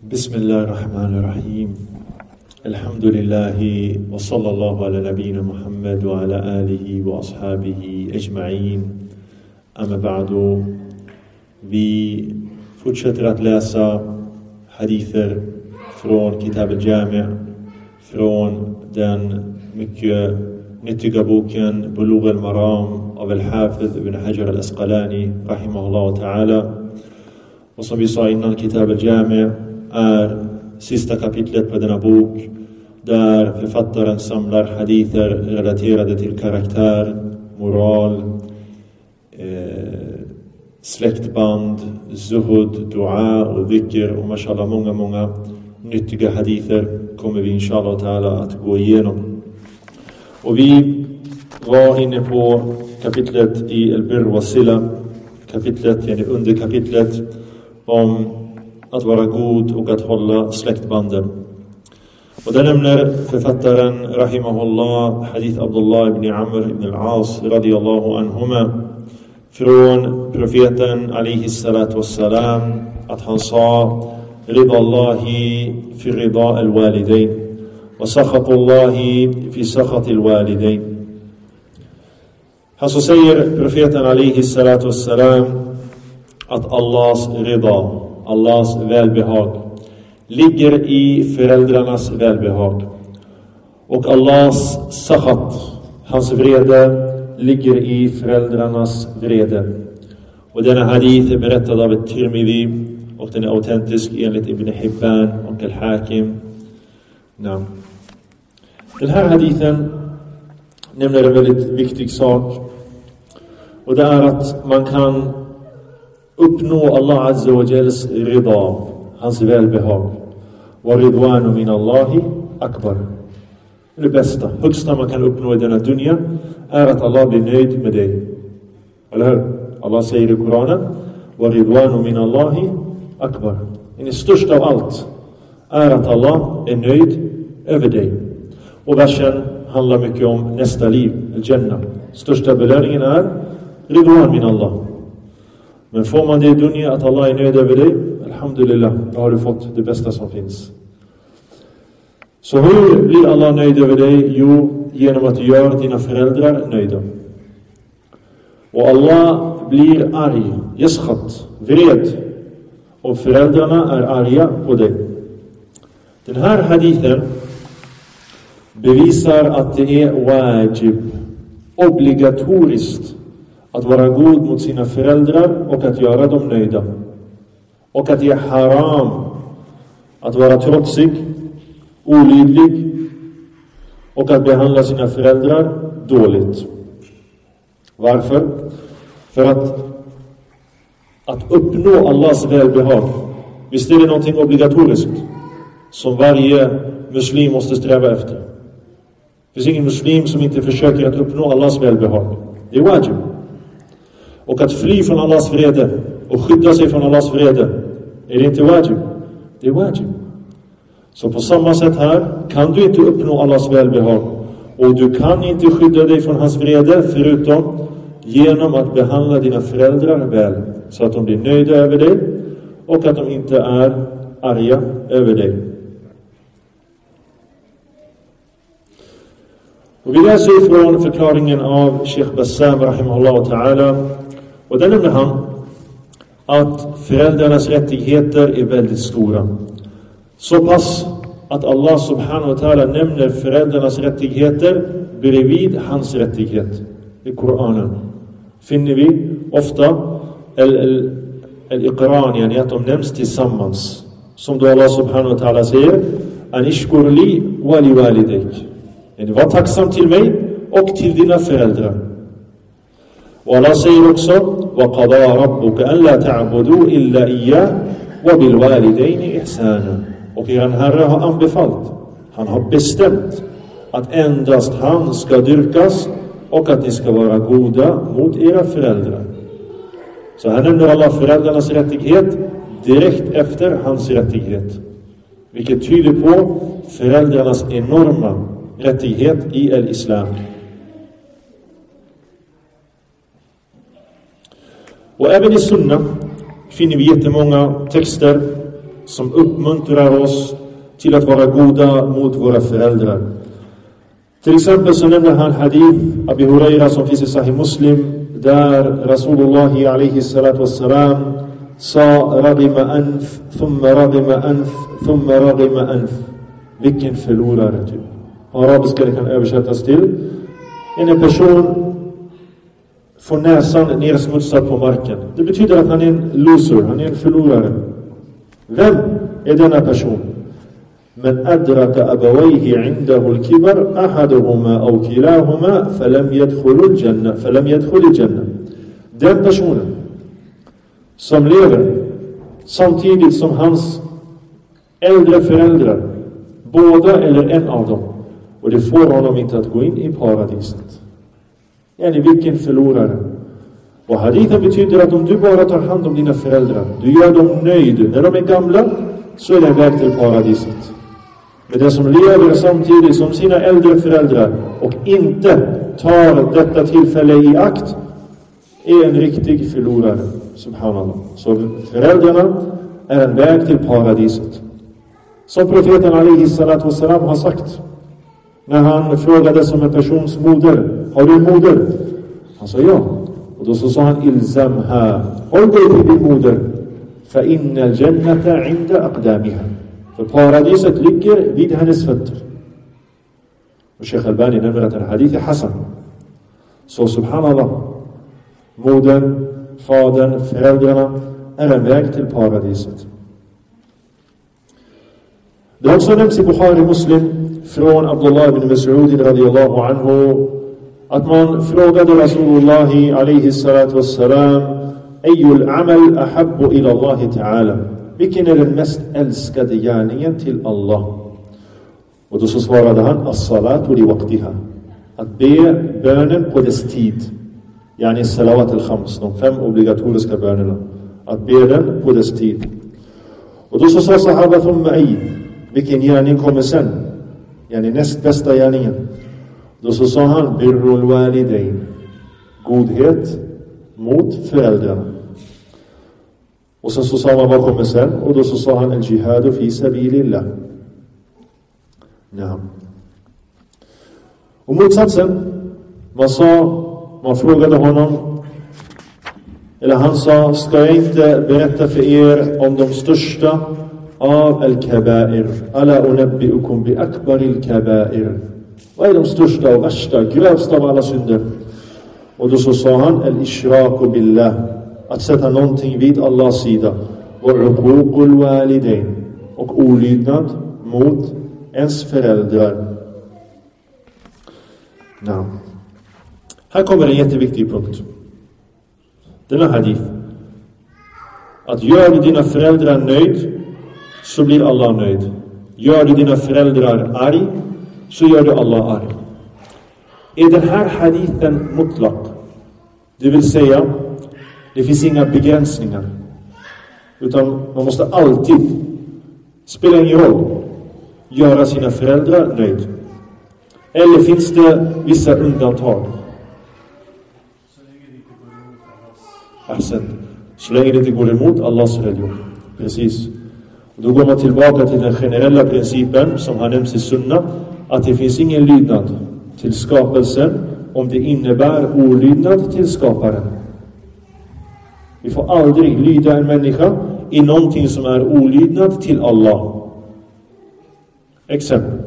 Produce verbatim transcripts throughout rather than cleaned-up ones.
Bismillahirrahmanirrahim. Alhamdulillahi wa sallallahu ala nabina Muhammad wa ala alihi wa ashabihi ajma'in. Amma ba'du. Vi fortsätter att läsa hadither från Kitab al-Jami' från den mycket nyttiga boken Bulugh al-Maram av al-Hafidh ibn Hajar al-Asqalani rahimahullah ta'ala. Och som vi sa innan, Kitab al-Jami' är sista kapitlet på denna bok där författaren samlar hadither relaterade till karaktär, moral, eh, släktband, zuhud, dua och dhikr och mashallah många, många nyttiga hadither kommer vi inshallah ta'ala att gå igenom. Och vi var inne på kapitlet i al-birr wa sila, kapitlet, yani under kapitlet om att vara god och att hålla släktbanden. Och där nämner författaren rahimahullah hadith Abdullah ibn Amr ibn al-As radiyallahu anhuma från profeten alayhi salatu wassalam att han sa: ridallahi fi rida al-walidain wa sakhatullahi fi sakhati al-walidain. Han så säger profeten alayhi salatu wassalam att Allahs rida, Allahs välbehag ligger i föräldrarnas välbehag. Och Allahs sakhat, hans vrede, ligger i föräldrarnas vrede. Och denna hadith är berättad av ett Tirmidhi och den är autentisk enligt Ibn Hibban och al-Hakim. Ja. Den här hadithen nämner en väldigt viktig sak. Och det är att man kan uppnå Allah Azza wa Jals rida, hans välbehag. Wa ridwanu min Allahi akbar. Det bästa, högsta man kan uppnå i denna dunya är att Allah blir nöjd med dig. Eller hur? Allah säger i Koranen: wa ridwanu min Allahi akbar. Det största av allt är att Allah är nöjd över dig. Och versen handlar mycket om nästa liv, al-Jannah. Största belöningen är ridwan min Allah. Men får man det i dunya att Allah är nöjd över dig, alhamdulillah, då har du fått det bästa som finns. Så hur blir Allah nöjd över dig? Jo, genom att du gör dina föräldrar nöjda. Och Allah blir arg, yaskhat, vred, om föräldrarna är arga på dig. Den här hadithen bevisar att det är wajib, obligatoriskt, att vara god mot sina föräldrar och att göra dem nöjda. Och att det är haram att vara trotsig, olydlig och att behandla sina föräldrar dåligt. Varför? För att att uppnå Allahs välbehag. Visst är det någonting obligatoriskt som varje muslim måste sträva efter. Det finns ingen muslim som inte försöker att uppnå Allahs välbehag. Det är wajib. Och att fly från Allahs vrede och skydda sig från Allahs vrede, är det inte wajib? Det är wajib. Så på samma sätt här kan du inte uppnå Allahs välbehag. Och du kan inte skydda dig från hans vrede förutom genom att behandla dina föräldrar väl. Så att de blir nöjda över dig och att de inte är arga över dig. Och vi läser från förklaringen av Sheikh Bassam rahimahullah ta'ala. Och där nämner han att föräldrarnas rättigheter är väldigt stora. Så pass att Allah subhanahu wa ta'ala nämner föräldrarnas rättigheter bredvid hans rättighet. I Koranen finner vi ofta al-iqran, yani att de nämns tillsammans. Som då Allah subhanahu wa ta'ala säger: anishkur li wa li walidayk. Var tacksam till mig och till dina föräldrar. Och Allah säger också: وَقَضَى رَبُّكَ أَلَّا تَعْبُدُوا إِلَّا إِيَّاهُ وَبِالْوَالِدَيْنِ إِحْسَانًا. Och er Herre har anbefallt, han har bestämt att endast han ska dyrkas och att ni ska vara goda mot era föräldrar. Så här nämner Allah föräldrarnas rättighet direkt efter hans rättighet. Vilket tyder på föräldrarnas enorma rättighet i al-Islam. Och även i Sunna finner vi jättemånga texter som uppmuntrar oss till att vara goda mot våra föräldrar. Till exempel så nämner han hadith Abi Huraira som finns i Sahih Muslim, där Rasulullah alaihi salatu wassalam sa ragima anf, thumma ragima anf, thumma ragima anf. Vilken förlorare typ. På arabiska det kan översättas till en person får näsan nersmutsad på marken. Det betyder att han är en loser, han är en förlorare. Vem är denna person? Men adraka abawayhi indahu al-kibar ahaduhuma aw kilahuma falam yadkhulu al-janna falam yadkhulu al-janna. Den personen som lever samtidigt som hans äldre föräldrar, båda eller en av dem, och det får honom inte att gå in i paradiset. Yani vilken förlorare. Och hadithen betyder att om du bara tar hand om dina föräldrar, du gör dem nöjd när de är gamla, så är det en väg till paradiset. Men den som lever samtidigt som sina äldre föräldrar och inte tar detta tillfälle i akt är en riktig förlorare. Subhanallah. Så föräldrarna är en väg till paradiset. Som profeten alaihi salatu wassalam har sagt när han frågade som en persons moder: har du en moder? Han sa ja. Och då så sa han: ilzamha, håll dig till din moder, fa innal jannata inda aqdamiha. För paradiset ligger vid hennes fötter. Och Sheikh Albani nämner att den hadith är hasan. Så subhanallah, modern, fadern, föräldrarna är en väg till paradiset. Det har också nämnts i Bukhari Muslim från Abdullah ibn Mas'ud radiyallahu anhu att man frågade Rasulullah alaihi salatu wassalam: ayyul amal ahabbu ila Allah ta'ala? Vilken är den mest älskade gärningen till Allah? Och då så svarade han: as-salatu li waqtiha. Att be bönen på dess tid. Yani salawat al-khams, de fem obligatoriska bönerna. Att be den på dess tid. Och då så sa sahaba thumma ay, vilken gärning kommer sen? Yani näst bästa gärningen. Då så sa han: birrul walidain, godhet mot föräldrarna. Och sen så sa man: vad kommer sen? Och då så sa han: al-jihadu fi sabilillah. Ja. Och motsatsen, man sa, man frågade honom, eller han sa: ska jag inte berätta för er om de största av al-kabair? Ala unabbi'ukum bi akbaril kabair. Vad är de största och värsta, grövsta av alla synder? Och då så sa han: al-ishraku billah, att sätta någonting vid Allahs sida, och uququl walidain, och olydnad mot ens föräldrar. Ja. Här kommer en jätteviktig punkt. Denna hadith. Att gör du dina föräldrar nöjd, så blir Allah nöjd. Gör du dina föräldrar arg, så gör du Allah arg. Är den här hadithen mutlaq? Det vill säga, det finns inga begränsningar. Utan man måste alltid, spela ingen roll, göra sina föräldrar nöjd. Eller finns det vissa undantag? Ahsan. Så länge det inte går emot Allahs religion. Precis. Och då går man tillbaka till den generella principen som har nämnts i sunna, att det finns ingen lydnad till skapelsen om det innebär olydnad till skaparen. Vi får aldrig lyda en människa i någonting som är olydnad till Allah. Exempel.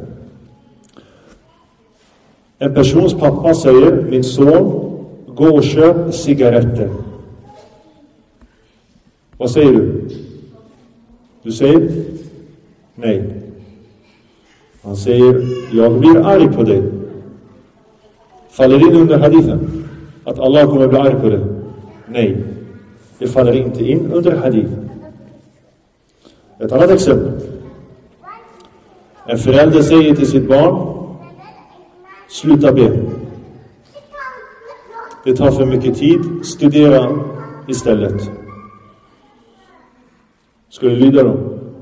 En persons pappa säger: min son, gå och köp cigaretter. Vad säger du? Du säger nej. Han säger: jag blir arg på dig. Faller in under hadithen att Allah kommer bli arg på dig? Nej. Det faller inte in under hadithen. Ett annat exempel. En förälder säger till sitt barn: sluta be. Det tar för mycket tid. Studera istället. Ska du lyda dem?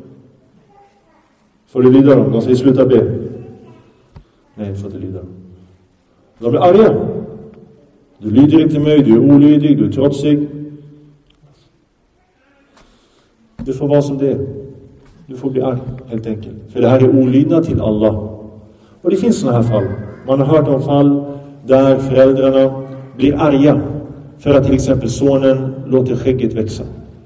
Får du lyda dem? De säger: sluta be. Nej, får du lyda dem. De blir arga. Du lyder inte mig, du är olydig, du är trotsig. Du får vara som det är. Du får bli arg, helt enkelt. För det här är olydnad till Allah. Och det finns sådana här fall. Man har hört om fall där föräldrarna blir arga för att till exempel sonen låter skägget växa.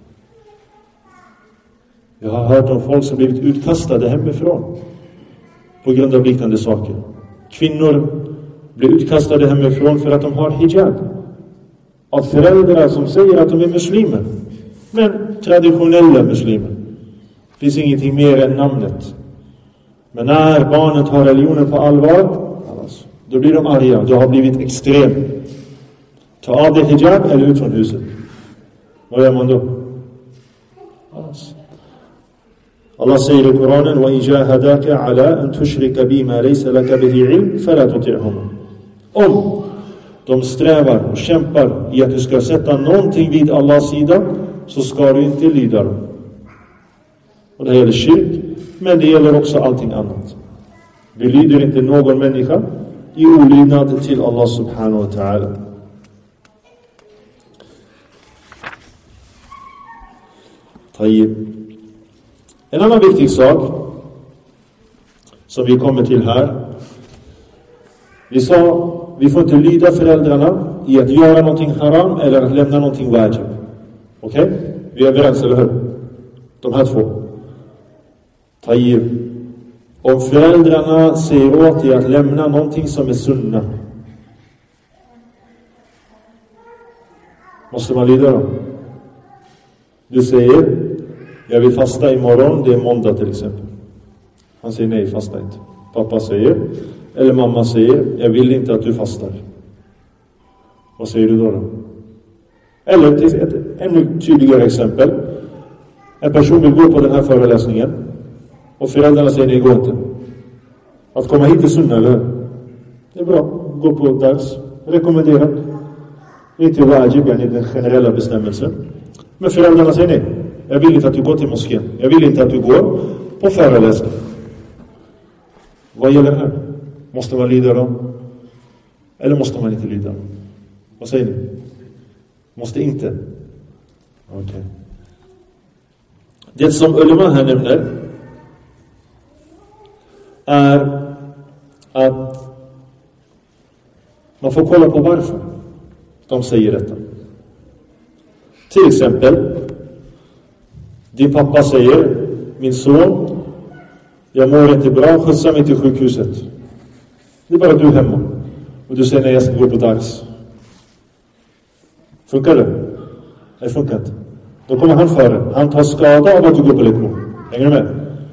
Jag har hört om folk som blivit utkastade hemifrån på grund av liknande saker. Kvinnor blir utkastade hemifrån för att de har hijab. Av föräldrar som säger att de är muslimer. Men traditionella muslimer. Det finns ingenting mer än namnet. Men när barnet har religionen på allvar, då blir de arga. Det har blivit extrem. Ta av dig hijab eller ut från huset. Vad gör man då? Allah säger i Koranen: وَإِنْ جَاهَدَاكَ عَلَىٰ أَنْ تُشْرِكَ بِمَا لَيْسَ لَكَ بِهِ عِلْمٍ فَلَا تُطِعْهُمَا. Om de strävar och kämpar i att du ska sätta någonting vid Allahs sida, så ska du inte lyda dem. Och det gäller kyrk, men det gäller också allting annat. Vi lyder inte någon människa i olydnad till Allah subhanahu wa ta'ala. En annan viktig sak som vi kommer till här. Vi sa, vi får inte lyda föräldrarna i att göra någonting haram eller att lämna någonting wajib. Okej? Okay? Vi är överens, eller hur? De här två. Tayyib. Om föräldrarna säger åt dig att lämna någonting som är sunna, måste man lyda dem. Du säger: jag vill fasta imorgon, det är måndag till exempel. Han säger: nej, fasta inte. Pappa säger, eller mamma säger: jag vill inte att du fastar. Vad säger du då då? Eller till ett ännu tydligare exempel. En person vill gå på den här föreläsningen och föräldrarna säger: nej, gå inte. Att komma hit är sunna, eller? Det är bra, gå på dars. Rekommenderat. Inte wajib, yani den generella bestämmelsen. Men föräldrarna säger: nej, jag vill inte att du går till moskén. Jag vill inte att du går på föreläsning. Vad gäller här? Måste man lyda dem? Eller måste man inte lyda dem? Vad säger ni? Måste inte? Okej. Okay. Det som ulema här nämner är att man får kolla på varför de säger detta. Till exempel, din pappa säger: min son, jag mår inte bra, skjutsa mig till sjukhuset. Det är bara du hemma. Och du säger: nej, jag ska gå på dars. Funkar det? Det funkar inte. Då kommer han före. Han tar skada av att du går på lektion. Hänger du med?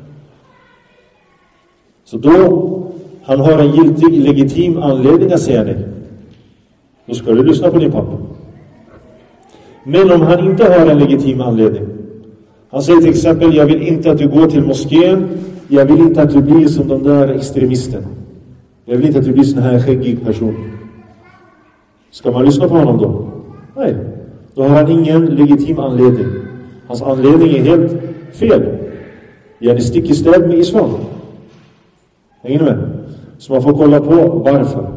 Så då, han har en giltig, legitim anledning att säga nej. Då ska du lyssna på din pappa. Men om han inte har en legitim anledning. Han säger till exempel: jag vill inte att du går till moskén. Jag vill inte att du blir som de där extremisten. Jag vill inte att du blir sån här skäggig person. Ska man lyssna på honom då? Nej. Då har han ingen legitim anledning. Hans anledning är helt fel. Jag är stick i städ med islam. Hänger ni med? Så man får kolla på varför.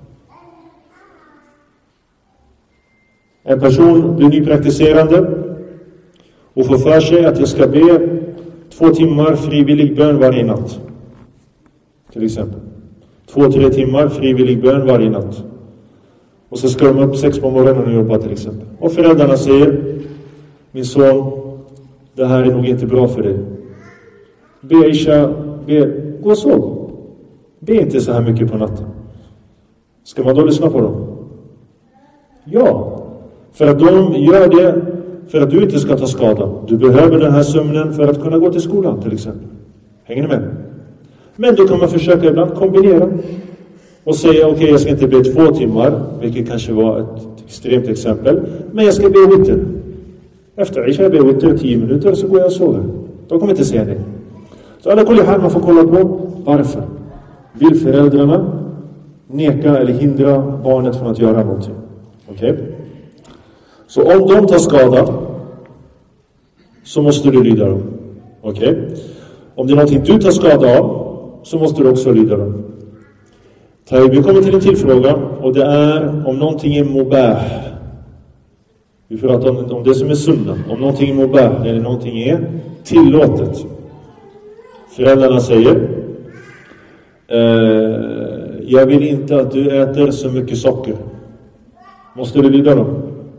En person blir nypraktiserande och får för sig att jag ska be två timmar frivillig bön varje natt. Till exempel. Två, tre timmar frivillig bön varje natt. Och så ska de upp sex på morgonen och jobba till exempel. Och föräldrarna säger: min son, det här är nog inte bra för dig. Be Isha, be, gå och sov. Be inte så här mycket på natten. Ska man då lyssna på dem? Ja. För att de gör det för att du inte ska ta skada. Du behöver den här sömnen för att kunna gå till skolan till exempel. Hänger ni med? Men då kan man försöka ibland kombinera. Och säga: okej, okay, jag ska inte be två timmar. Vilket kanske var ett extremt exempel. Men jag ska be witter. Efter Isha be witter tio minuter så går jag och sover. De kommer inte säga det. Så alla kollar här, man får kolla på varför. Vill föräldrarna neka eller hindra barnet från att göra någonting? Okej? Okay? Så om de tar skada så måste du lyda dem. Okej? Okay? Om det är någonting du tar skada av så måste du också lyda dem. Vi kommer till en till fråga, och det är om någonting är mubah. Vi pratar om, om det som är sunna. Om någonting är mubah eller någonting är tillåtet. Föräldrarna säger: eh, jag vill inte att du äter så mycket socker. Måste du lyda dem?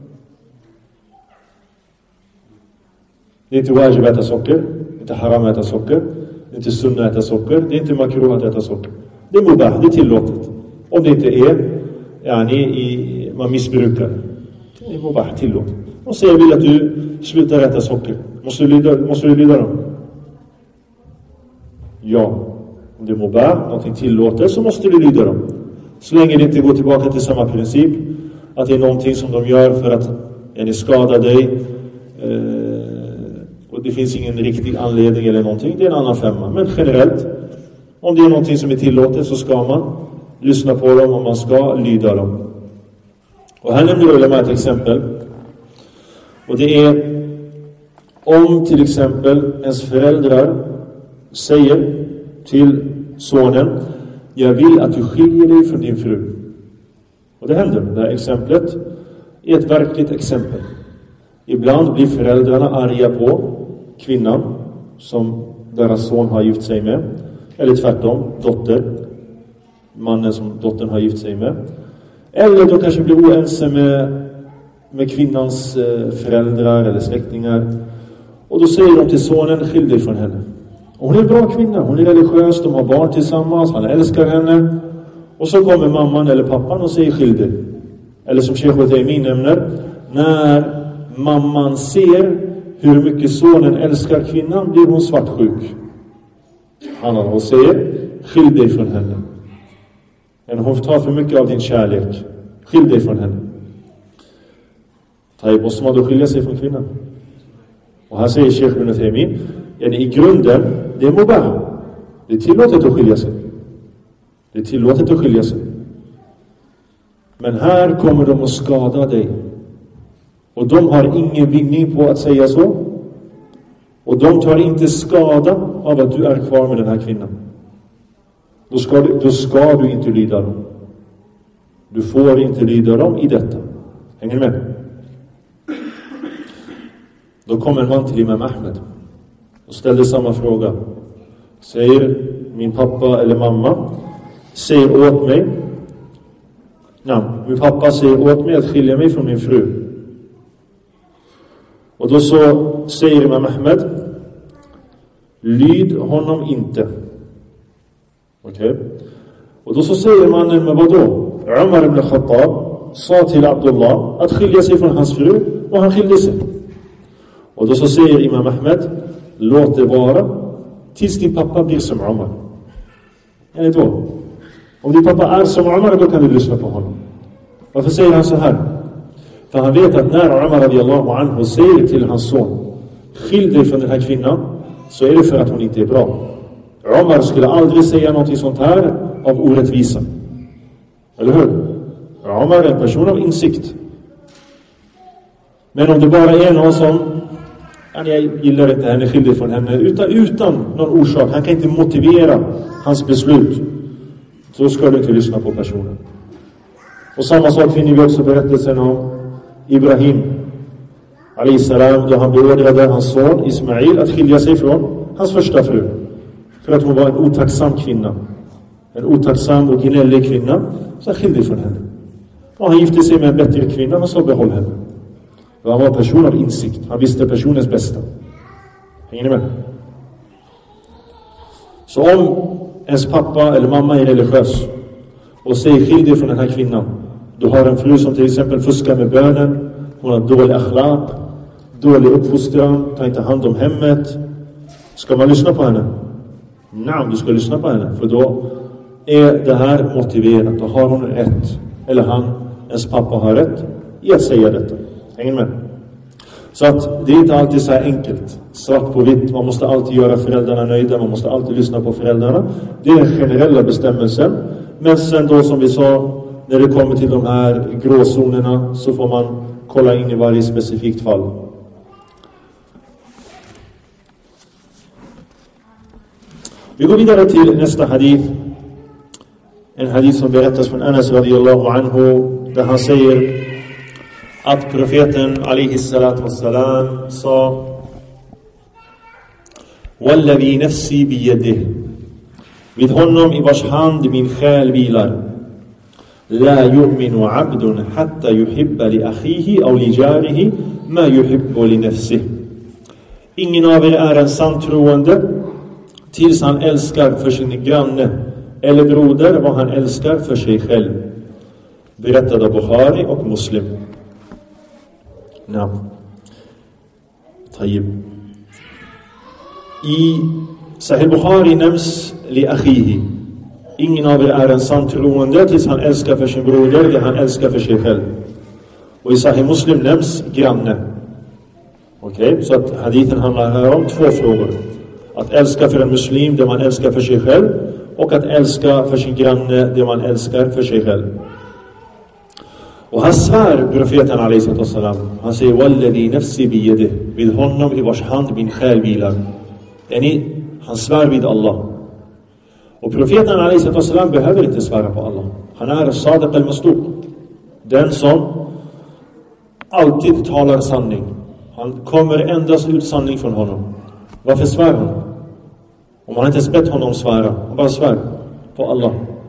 Det är inte wajib att äta socker, inte haram att äta socker, det är inte sunna att äta socker, det är inte makruh att äta socker. Det är mubah, det är tillåtet. Om det inte är, ja, ni, i, man missbrukar. Det är mubah, tillåtet. Och säger vill att du slutar äta socker. Måste du lyda, måste du lyda dem? Ja. Om det är mubah, någonting tillåtet, så måste du lyda dem. Så länge det inte går tillbaka till samma princip, att det är någonting som de gör för att ni skadar dig, eh, och det finns ingen riktig anledning eller någonting, det är en annan femma. Men generellt, om det är någonting som är tillåtet, så ska man lyssna på dem och man ska lyda dem. Och här nämner jag ett exempel. Och det är om till exempel ens föräldrar säger till sonen: jag vill att du skiljer dig från din fru. Och det händer. Det här exemplet är ett verkligt exempel. Ibland blir föräldrarna arga på kvinnan som deras son har gift sig med. Eller tvärtom, dotter. Mannen som dottern har gift sig med. Eller då kanske blir oense med, med kvinnans föräldrar eller släktingar. Och då säger de till sonen: skilj dig från henne. Och hon är en bra kvinna, hon är religiös, de har barn tillsammans, han älskar henne. Och så kommer mamman eller pappan och säger: skilj dig. Eller som Sheikh Uthaymeen nämner, när mamman ser hur mycket sonen älskar kvinnan, blir hon svartsjuk. Han och säger: skilj dig från henne. Men hon tar för mycket av din kärlek. Skilj dig från henne. Taj, måste man då skilja sig från kvinnan? Och här säger Sheikh Uthaymeen, i grunden, det är mubah. Det är tillåtet att skilja sig. Det är tillåtet att skilja sig. Men här kommer de att skada dig. Och de har ingen vinning på att säga så. Och de tar inte skada av att du är kvar med den här kvinnan. Då ska du, då ska du inte lyda dem. Du får inte lyda dem i detta. Hänger med? Då kommer en man till Imam Ahmed och ställer samma fråga. Säger min pappa eller mamma, säger åt mig, nej, min pappa säger åt mig att skilja mig från min fru. Och då så säger Imam Ahmed: lyd honom inte. Okej. Okay. Och då så säger mannen: men vadå? Umar ibn Khattab sa till Abdullah att skilja sig från hans fru, och han skilde sig. Och då så säger Imam Ahmed: låt det vara tills din pappa blir som Umar. Eller då? Om din pappa är som Umar, då kan du lyssna på honom. Varför säger han så här? För han vet att när Umar radiyallahu anhu säger till hans son: skilj dig från den här kvinnan, så är det för att hon inte är bra. Umar skulle aldrig säga något sånt här av orättvisa. Eller hur? Umar är en person av insikt. Men om det bara är någon som, jag gillar inte henne, skilj dig från henne, utan, utan någon orsak, han kan inte motivera hans beslut, så ska du inte lyssna på personen. Och samma sak finner vi också berättelsen om Ibrahim alayhi salam, då han beordrade hans son Ismail att skilja sig från hans första fru, för att hon var en otacksam kvinna, en otacksam och gnällig kvinna. Så han skilde från henne, och han gifte sig med en bättre kvinna och så behåll henne. Och han var en person av insikt, han visste personens bästa. Hänger ni med? Så om ens pappa eller mamma är religiös och säger skilj dig från den här kvinnan, du har en fru som till exempel fuskar med bönen, hon har dålig akhlaq, dålig uppfostran, tar inte hand om hemmet, ska man lyssna på henne? Nej, du ska lyssna på henne, för då är det här motiverat. Då har hon rätt, eller han, ens pappa har rätt i att säga detta. Hänger med? Så att det är inte alltid så här enkelt, svart på vitt. Man måste alltid göra föräldrarna nöjda, man måste alltid lyssna på föräldrarna. Det är den generella bestämmelsen. Men sen då, som vi sa, när det kommer till de här gråzonerna, så får man kolla in i varje specifikt fall. Vi går vidare till nästa hadith. En hadith som berättas från Anas radiyallahu anhu, där han säger att profeten alayhi salatu wassalam sa: Wallavi nafsi biyadih. Vid honom i vars hand min själ vilar. La yu'minu abdun hatta yuhibba li akhihi aw li jarihi ma yuhibbu li nafsihi. Ingen av er är en sant troende tills han älskar för sin granne eller broder vad han älskar för sig själv. Berättade Bukhari och Muslim. Ja. Tayyib. I Sahih Bukhari nämns li akhihi. Ingen av er är en sant troende tills han älskar för sin broder det han älskar för sig själv. Och i Sahih Muslim nämns granne. Okej, okay? Så att hadithen handlar här om två frågor. Att älska för en muslim det man älskar för sig själv. Och att älska för sin granne det man älskar för sig själv. Och han svär profeten alaihi salam. Han säger wallahi nafsi biyadih. Vid honom i vars hand min själ vilar. Han svär vid Allah. Och profeten alaihi salam behöver inte svära på Allah. Han är sadiq al-masduq. Den som alltid talar sanning. Han kommer endast ut sanning från honom. Varför svär han? Om han inte ens bett honom svära. Han bara svär på Allah.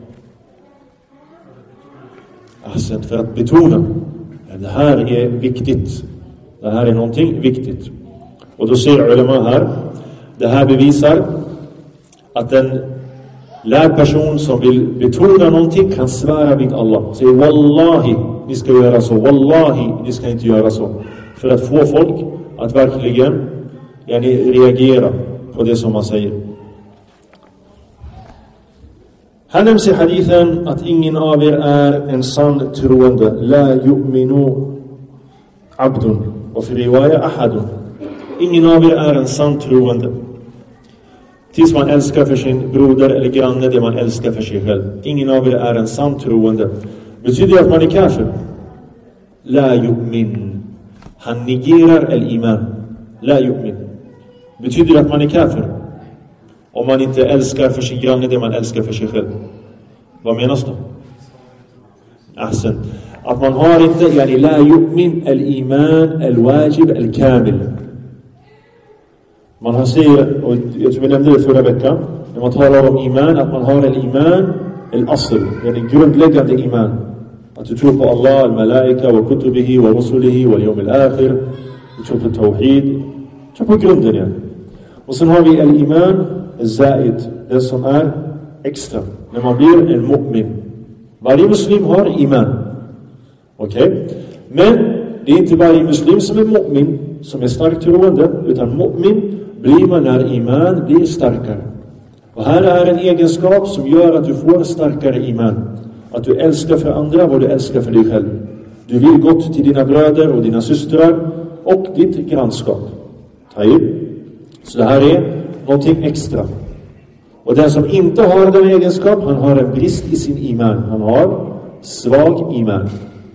Alltså för att betona. Det här är viktigt. Det här är någonting viktigt. Och då ser ulema här. Det här bevisar att en lärd person som vill betona någonting kan svära vid Allah. Säger wallahi, ni ska göra så. Wallahi, ni ska inte göra så. För att få folk att verkligen yani, reagera på det som man säger. Här nämns i hadithen att ingen av er är en sann troende. La yu'minu abdun. Och för riwaya ahadun. Ingen av er är en sann troende. Tills man älskar för sin broder eller granne det man älskar för sig själv. Ingen av er är en sann troende. Betyder det att man är kafir? La yu'min. Han negerar el-iman. La yu'min. Betyder det att man är kafir? Om man inte älskar för sin granne det man älskar för sig själv. Vad menas då? Ahsan. Att man har inte yani la yu'min el-iman el-wajib el-kamil. Man har säger, och jag tror vi nämnde det förra veckan, när man talar om iman, att man har el-iman el-asl, yani grundläggande iman. Att du tror på Allah, al-malaika, wa kutubihi, wa rusulihi, wa yawm al-akhir. Du tror på tawhid. Du tror på grunden, ja. Och sen har vi al-iman al-zaid, det som är extra. När man blir en mu'min. Varje muslim har iman. Okej? Okay? Men det är inte varje muslim som är mu'min, som är starkt troende, utan mu'min blir man när iman blir starkare. Och här är en egenskap som gör att du får starkare iman. Att du älskar för andra vad du älskar för dig själv. Du vill gott till dina bröder och dina systrar och ditt grannskap. Taib. Så det här är någonting extra. Och den som inte har den egenskap, han har en brist i sin iman. Han har svag iman.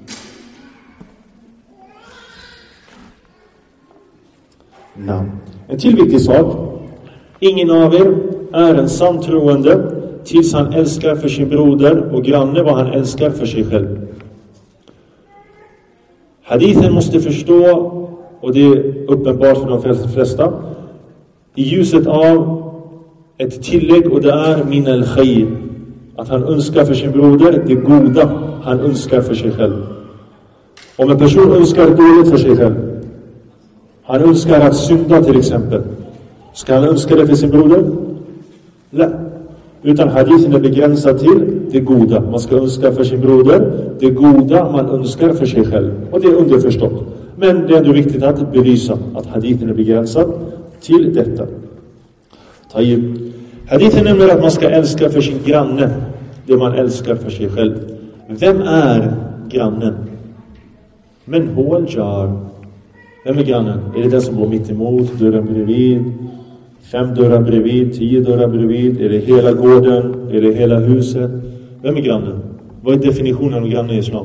No. En till viktig sak. Ingen av er är en sann troende tills han älskar för sin broder och granne vad han älskar för sig själv. Hadithen måste förstå, och det är uppenbart för de flesta, i ljuset av ett tillägg, och det är min al-khayr. Att han önskar för sin broder det goda han önskar för sig själv. Om en person önskar dåligt för sig själv, han önskar att synda till exempel, ska han önska det för sin broder? Nej. Utan hadithen är begränsad till det goda. Man ska önska för sin broder det goda man önskar för sig själv. Och det är underförstått. Men det är ändå viktigt att belysa att hadithen är begränsad till detta. Tayyib. Hadithen nämner att man ska älska för sin granne det man älskar för sig själv. Vem är grannen? Men huwa jar. Vem är grannen? Är det den som bor mitt emot, dörren bredvid, fem dörrar bredvid, tio dörrar bredvid? Är det hela gården? Är det hela huset? Vem är grannen? Vad är definitionen av grannen i islam?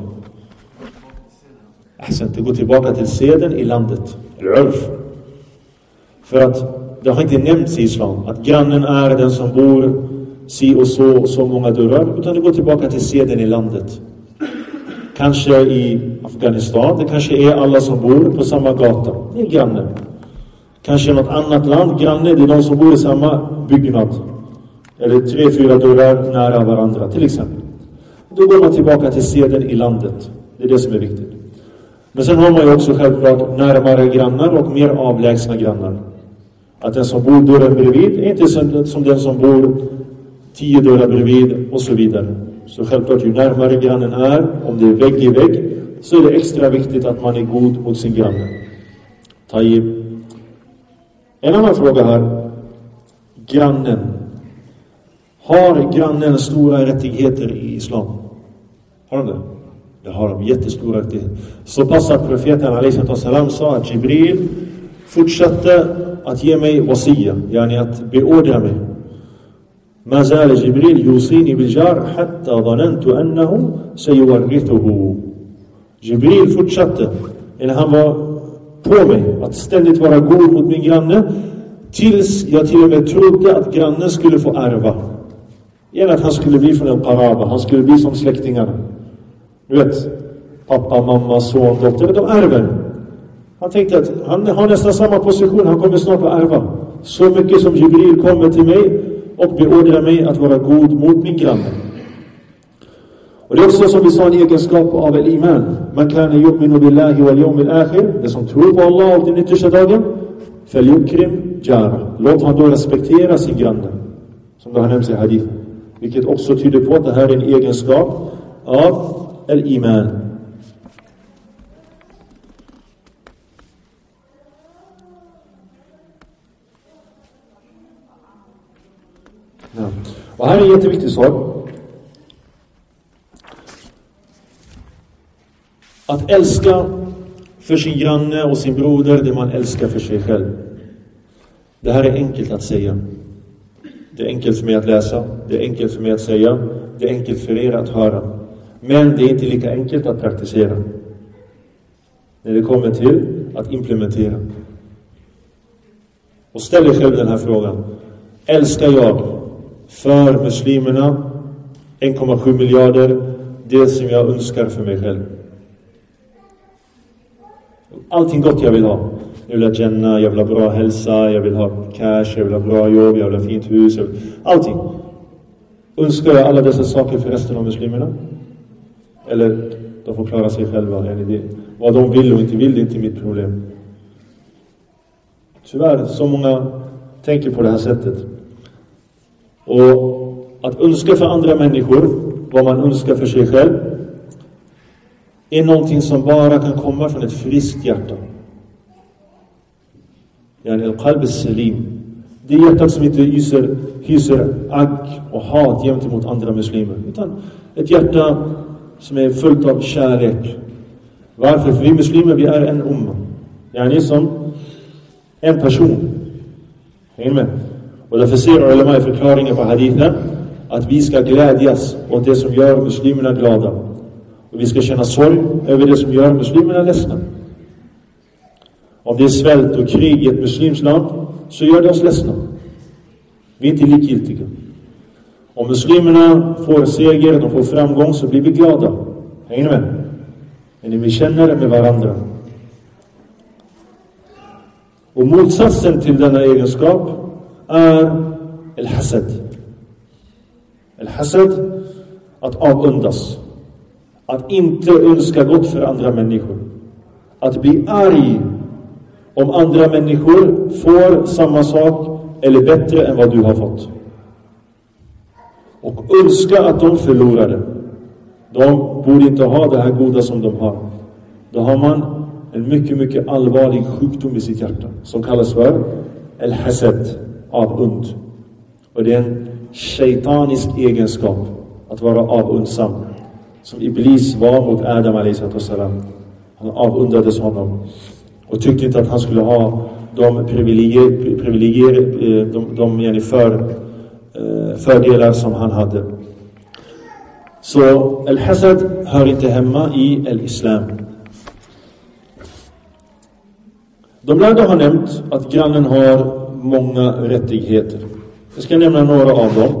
Ahsan, det går tillbaka till seden i landet. Urf. För att det har inte nämnts i islam att grannen är den som bor si och så, så många dörrar. Utan det går tillbaka till seden i landet. Kanske i Afghanistan, det kanske är alla som bor på samma gata. Det är grannen. Kanske något annat land, granne, det är de som bor i samma byggnad. Eller tre, fyra dörrar nära varandra till exempel. Då går man tillbaka till seden i landet. Det är det som är viktigt. Men sen har man ju också självklart närmare grannar och mer avlägsna grannar. Att den som bor dörren bredvid är inte som den som bor tio dörrar bredvid och så vidare. Så självklart ju närmare grannen är, om det är vägg i vägg, så är det extra viktigt att man är god mot sin granne. Tayyib. En annan fråga här. Grannen. Har grannen stora rättigheter i islam? Har de det? Det har de jättestora rättigheter. Så pass att profeten alaihi salam sa att Jibril fortsatte att ge mig wasiya, yani att beordra mig. ما زال جبريل يوصيني بالجار حتى ظننت أنه سيورثه. Jibril fortsatte när han var på mig att ständigt vara god mot min granne tills jag till och med trodde att grannen skulle få ärva. Igen att han skulle bli från en qaraba, han skulle bli som släktingarna. Du vet, pappa, mamma, son, dotter, de ärver. Han tänkte att han har nästan samma position, han kommer snart att ärva. Så mycket som Jibril kommer till mig och beordrar mig att vara god mot min granne. Och det är också som vi sa en egenskap av al-iman. Man kan yu'minu billahi wal yawmil akhir, det som tror på Allah och den yttersta dagen, falyukrim jara. Låt han då respektera sin granne, som det har nämnts i hadith. Vilket också tyder på att det här är en egenskap av al-iman. Ja. Och här är en jätteviktig sak. Att älska för sin granne och sin broder det man älskar för sig själv. Det här är enkelt att säga. Det är enkelt för mig att läsa. Det är enkelt för mig att säga. Det är enkelt för er att höra. Men det är inte lika enkelt att praktisera. När det kommer till att implementera. Och ställ dig själv den här frågan. Älskar jag för muslimerna en komma sju miljarder det som jag önskar för mig själv? Allting gott jag vill ha. Jag vill ha Jannah, jag vill ha bra hälsa, jag vill ha cash, jag vill ha bra jobb, jag vill ha fint hus. Vill... Allting. Önskar jag alla dessa saker för resten av muslimerna? Eller de får klara sig själva. Vad de vill och inte vill, det är inte mitt problem. Tyvärr, så många tänker på det här sättet. Och att önska för andra människor vad man önskar för sig själv är någonting som bara kan komma från ett friskt hjärta. Yani al-qalb al-salim. Det är hjärtat som inte hyser, hyser agg och hat gentemot andra muslimer. Utan ett hjärta som är fullt av kärlek. Varför? För vi muslimer, vi är en umma. Yani som en person. Hänger med? Och därför ser ulama i förklaringen på hadithen att vi ska glädjas åt det som gör muslimerna glada. Och vi ska känna sorg över det som gör muslimerna ledsna. Om det är svält och krig i ett muslimskt land så gör det oss ledsna. Vi är inte likgiltiga. Om muslimerna får seger, de får framgång, så blir vi glada. Hänger ni med? Men vi känner det med varandra. Och motsatsen till denna egenskap är al-hasad. Al-hasad, att avundas. Att inte önska gott för andra människor. Att bli arg om andra människor får samma sak eller bättre än vad du har fått. Och önska att de förlorade. De borde inte ha det här goda som de har. Då har man en mycket, mycket allvarlig sjukdom i sitt hjärta. Som kallas för al-hasad, avund. Och det är en shaitanisk egenskap att vara avundsam. Som Iblis var mot Adam alaihi salam. Han avundades honom. Och tyckte inte att han skulle ha de privilegier, privilegier de, de yani för, fördelar som han hade. Så al-hasad hör inte hemma i al-islam. De lärda har nämnt att grannen har många rättigheter. Jag ska nämna några av dem.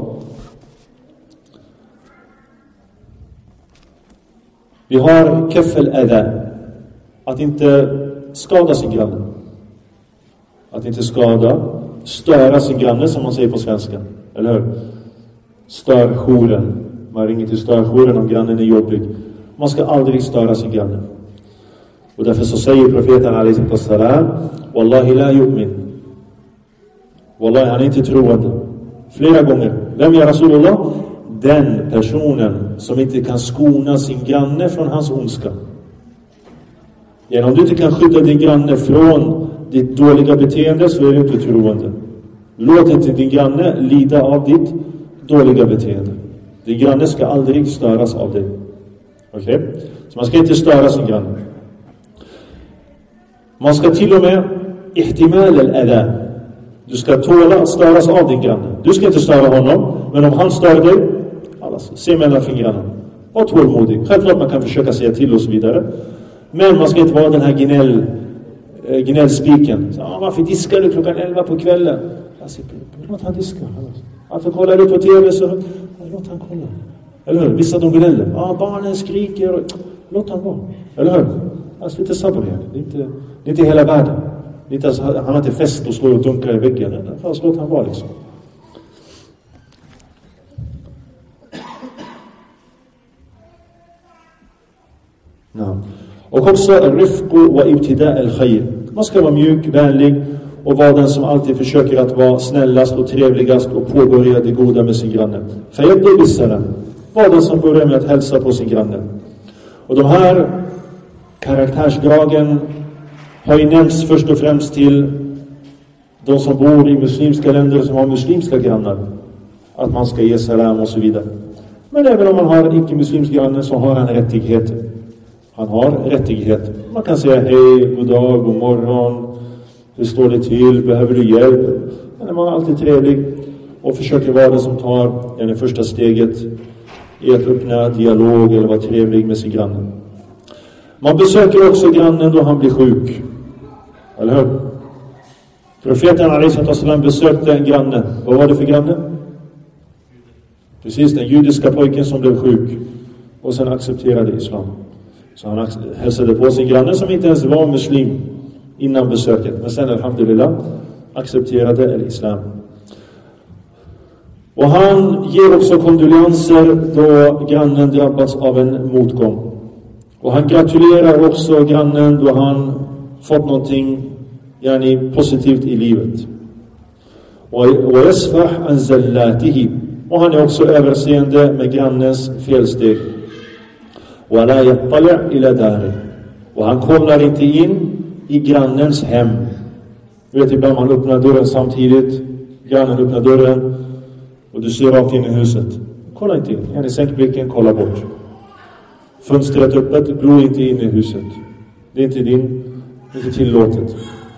Vi har kaff al-adha, att inte skada sin granne. Att inte skada, störa sin granne som man säger på svenska. Eller hur? Störjouren. Man ringer till störjouren om grannen är jobbig. Man ska aldrig störa sin granne. Och därför så säger profeten alaihi wassalam, Wallahi la yu'min. Wallahi, han är inte troende. Flera gånger. Vem är Rasulullah? Den personen som inte kan skona sin granne från hans ondska. Genom du inte kan skydda din granne från ditt dåliga beteende, så är du inte troende. Låt inte din granne lida av ditt dåliga beteende. Din granne ska aldrig störas av dig. Okej? Okay? Så man ska inte störa sin granne. Man ska till och med ihtimal al-adha. Du ska tåla att störas av din granne. Du ska inte störa honom, men om han stör dig, alltså, se mellan fingrarna. Var tålmodig. Självklart man kan försöka säga till och så vidare. Men man ska inte vara den här gnäll, äh, gnällspiken. Så, ah, varför diskar du klockan elva på kvällen? Alltså, låt han diska. Varför kollar du på tv? Så, låt han kolla. Eller hur? Vissa de gnäller. Ah, barnen skriker. Och, låt han vara. Eller hur? Alltså lite sabr igen. Det är inte, det är inte hela världen. Det är inte, alltså, han har inte fest och slår och dunkar i väggen. Fast låt han vara liksom. Ja. Och också rifqu wa ibtida al-khair. Man ska vara mjuk, vänlig och vara den som alltid försöker att vara snällast och trevligast och påbörja det goda med sin granne. Fayabdu bis-salam. Var den som börjar med att hälsa på sin granne. Och de här karaktärsdragen har ju nämnts först och främst till de som bor i muslimska länder som har muslimska grannar. Att man ska ge salam och så vidare. Men även om man har en icke-muslimsk granne så har han rättigheter. Han har rättigheter. Man kan säga hej, god dag, god morgon. Hur står det till? Behöver du hjälp? Men man är alltid trevlig och försöker vara den som tar det första steget i att öppna dialog eller vara trevlig med sin granne. Man besöker också grannen då han blir sjuk. Eller hur? Profeten alaihi wassalam besökte en granne. Vad var det för granne? Precis, den judiska pojken som blev sjuk och sen accepterade islam. Så han hälsade på sin granne som inte ens var muslim innan besöket. Men sen, alhamdulillah, accepterade islam. Och han ger också kondolenser då grannen drabbats av en motgång. Och han gratulerar också grannen då han fått någonting yani, positivt i livet. Och yasfah an zallatihi. Och han är också överseende med grannens felsteg. Och la yattali' ila dari. Och han kommer inte in i grannens hem. Du vet, ibland man öppnar dörren samtidigt. Grannen öppnar dörren och du ser rakt in i huset. Kolla inte in. Yani, sänk blicken, kolla bort. Fönstret öppet, glo inte in i huset. Det är inte din, inte tillåtet.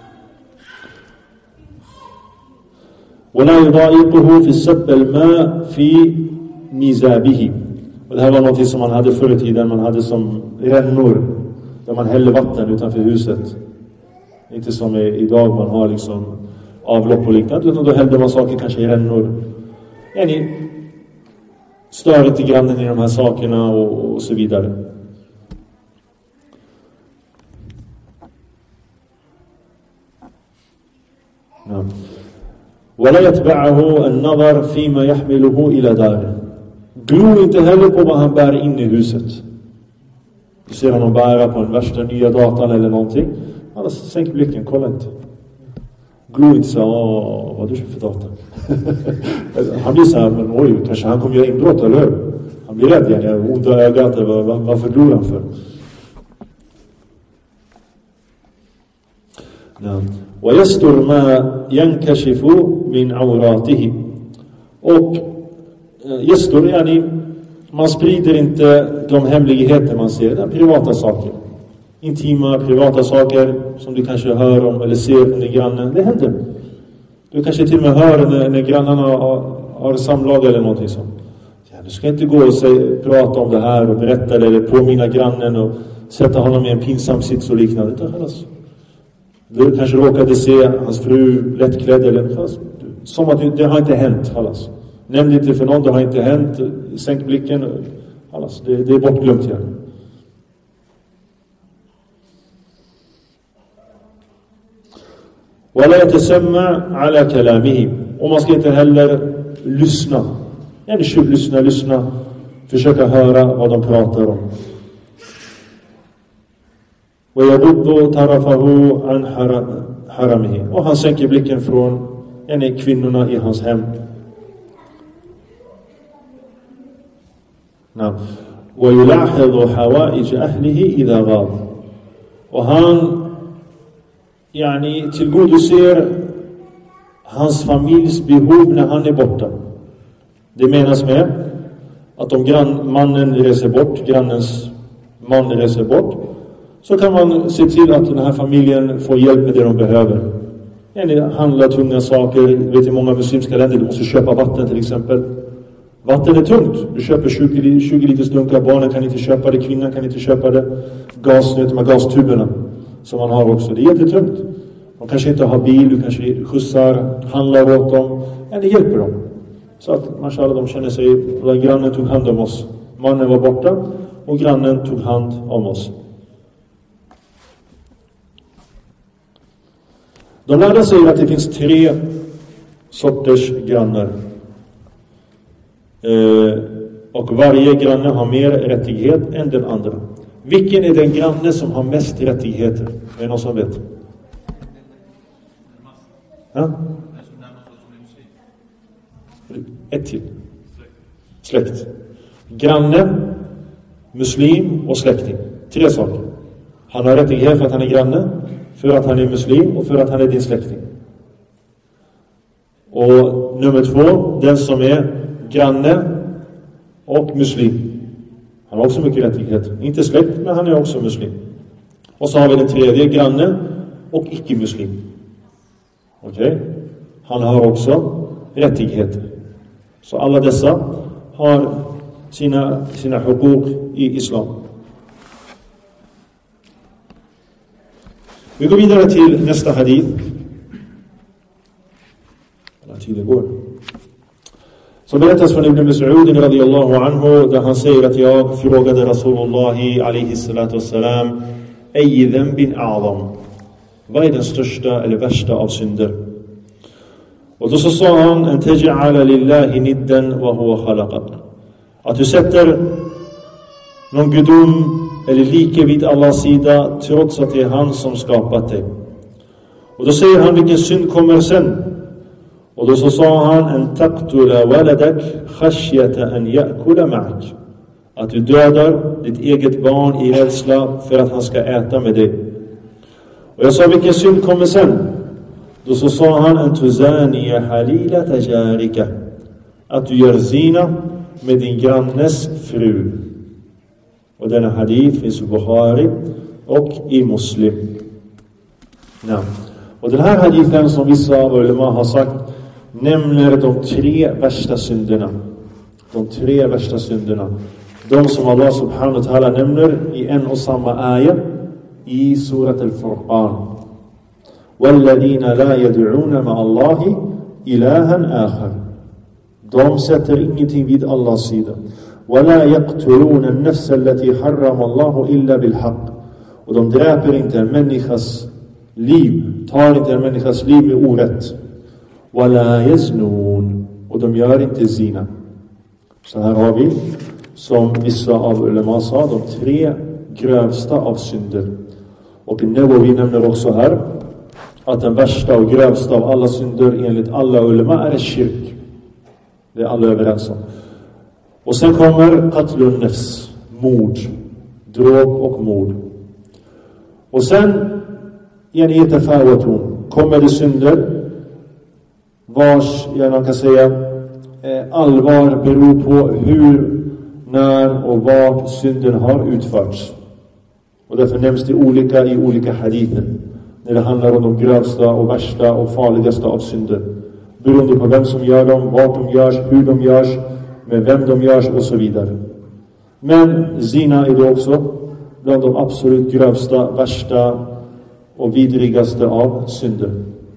ولا يضايقه في السب الماء في ميزابه. Och det här var något som man hade förr i tiden. Man hade som rännor där man häller vatten utanför huset. Inte som idag man har liksom avlopp och liknande, utan då hällde man saker kanske i rännor. Ja, ni stör inte grannen i de här sakerna och, och så vidare. Ja. ولا يتبعه النظر فيما يحمله إلى داره. Glo inte heller på vad han bär in i huset. Du ser honom bära på en värsta nya datan eller någonting. Annars sänk blicken, kolla inte. Glo inte så, åh, vad är det för data? Han blir så här, men oj, kanske han kommer göra inbrott, eller hur? Han blir rädd igen, jag onda ögat, var, varför glor han för? Ja. ويستر ما ينكشف من عوراته. Och yastur, yani man sprider inte de hemligheter man ser, det är privata saker. Intima, privata saker som du kanske hör om eller ser från din granne. Det händer. Du kanske till och med hör när, när grannarna har, har samlag eller någonting sånt. Ja, du ska inte gå och säga, prata om det här och berätta eller påminna grannen och sätta honom i en pinsam sits och liknande. Det är alltså. Du kanske råkade se hans fru lättklädd eller som att det har inte hänt. Alltså. Nämn inte för någon, det har inte hänt. Sänk blicken. Alltså, det, det är bortglömt här. ولا يتسمع على كلامه. Och man ska inte heller lyssna. Yani tjuv lyssna, lyssna. Försöka höra vad de pratar om. ويغض طرفه عن حرمه. Och han sänker blicken från yani kvinnorna i hans hem. نعم. ويلاحظ حوائج أهله إذا غاب. Och han yani tillgodoser hans familjs behov när han är borta. Det menas med att om grann, mannen reser bort, grannens man reser bort, så kan man se till att den här familjen får hjälp med det de behöver. Yani handla tunga saker. Vet i många muslimska länder du måste köpa vatten till exempel. Vatten är tungt. Du köper tjugo, tjugo liters dunkar. Barnen kan inte köpa det. Kvinnan kan inte köpa det. Gas, de här gastuberna som man har också. Det är jättetungt. De kanske inte har bil. Du kanske skjutsar, handlar åt dem. Ja, det hjälper dem. Så att mashallah, de känner sig. Grannen tog hand om oss. Mannen var borta. Och grannen tog hand om oss. De lärda säger att det finns tre sorters grannar. Eh, och varje granne har mer rättighet än den andra. Vilken är den granne som har mest rättigheter? Är det någon som vet? Ja? Ett till. Släkt. Granne, muslim och släkting. Tre saker. Han har rättighet för att han är granne, för att han är muslim och för att han är din släkting. Och nummer två, den som är granne och muslim. Han har också mycket rättigheter. Inte släkt, men han är också muslim. Och så har vi den tredje, granne och icke-muslim. Okej? Okay? Han har också rättigheter. Så alla dessa har sina, sina hukuk i islam. Vi går vidare till nästa hadith. Alla tiden går. Så berättas från Ibn Mas'ud radiyallahu anhu, där han säger att jag frågade Rasulullahi alaihi salatu wassalam, Ej dhanbin a'zam. Vad är den största eller värsta av synder? Och då så sa han, en taj'ala lillahi niddan wa huwa khalaqak. Att du sätter någon gudom eller like vid Allahs sida trots att det är han som skapat dig. Och då säger han, vilken synd kommer sen? Och då så sa han, en taqtula waladak khashyata an ya'kula ma'ak. Att du dödar ditt eget barn i rädsla för att han ska äta med dig. Och jag sa, vilken synd kommer sen? Då så sa han, en tuzaniya halila tajarika. Att du gör zina med din grannes fru. Och denna hadith finns i Bukhari och i Muslim. Ja. Och den här hadithen som vissa av ulema har sagt nämner de tre värsta synderna. De tre värsta synderna. De som Allah subhanahu wa ta'ala nämner i en och samma ayah i surat al-Furqan. وَالَّذِينَ لَا يَدْعُونَ مَعَ اللَّهِ إِلَهًا آخَرَ. De sätter ingenting vid Allahs sida. وَلَا يَقْتُلُونَ النَّفْسَ الَّتِي حَرَّمَ اللَّهُ إِلَّا بِالْحَقِّ. Och de dräper inte en människas liv, tar inte en människas liv med orätt. وَلَا يَزْنُونَ. Och de gör inte zina. Så här har vi, som vissa av ulema sa, de tre grövsta av synder. Och Nawawi nämner också här att den värsta och grövsta av alla synder enligt alla ulema är kyrk. Det är alla överens om. Och sen kommer qatlun nafs, mord, drog och mord. Och sen igen yatafawatun kommer det synder vars, jag man kan säga, eh, allvar beror på hur, när och var synden har utförts. Och därför nämns det olika i olika hadither när det handlar om de grövsta och värsta och farligaste av synder. Beroende på vem som gör dem, vart de görs, hur de görs, med vem de görs och så vidare. Men zina är då också bland de absolut grövsta, värsta och vidrigaste av synder.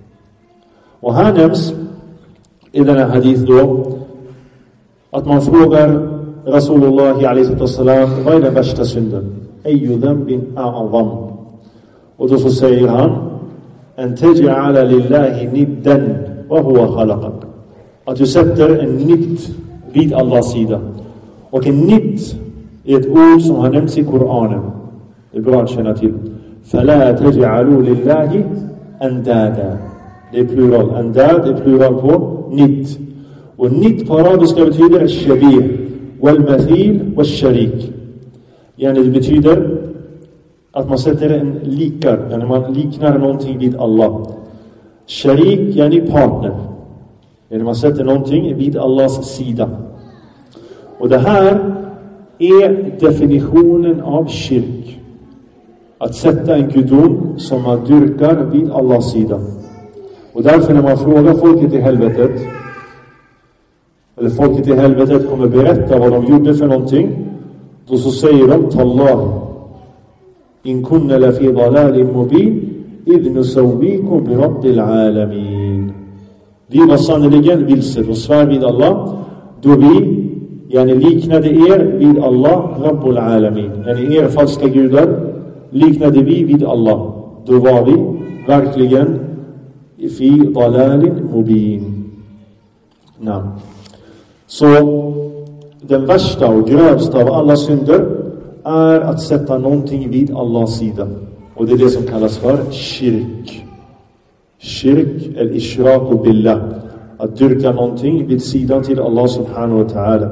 Och här nämns i den här hadith då att man frågar Rasulullah alaihi salam, vad är den värsta synden? Ayyu dhanbin a'zam. Och då så säger han, en taj'ala lillahi niddan wa huwa khalaqak. Att du sätter en nidd vid Allahs sida. Och en nidd är ett ord som har nämnts i Koranen. Det är bra att känna till. فَلَا تَجْعَلُوا لِلَّهِ أَنْدَادًا. Det är plural. Andad är plural på nidd. Och nidd på arabiska betyder shabih, wal-mathil, wal-sharik. Yani det betyder att man sätter en likar, yani man liknar någonting vid Allah. Sharik, yani partner. Yani man sätter någonting vid Allahs sida. Och det här är definitionen av shirk. Att sätta en gudom som man dyrkar vid Allahs sida. Och därför när man frågar folket i helvetet, eller folket i helvetet kommer berätta vad de gjorde för någonting, då så säger de Tallah in kunna la fi dalalin mubin idh nusawwikum bi rabbil alamin. Vi var sannoliken vilset och svär vid Allah då vi yani liknade er vid Allah Rabbul Alamin. Yani er falska gudar liknade vi vid Allah. Då var vi verkligen fi dalalin mubin. Nej. Så den värsta och grövsta av alla synder är att sätta någonting vid Allahs sida. Och det är det som kallas för shirk. Shirk el-ishraku billah. Att dyrka någonting vid sidan till Allah subhanahu wa ta'ala.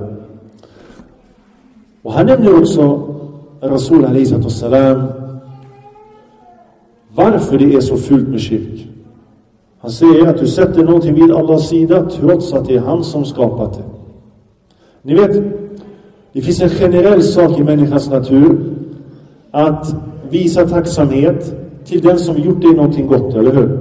Och han nämner också Rasul alayhi salam varför det är så fult med shirk. Han säger att du sätter någonting vid Allahs sida trots att det är han som skapat det. Ni vet, det finns en generell sak i människans natur att visa tacksamhet till den som gjort dig någonting gott, eller hur?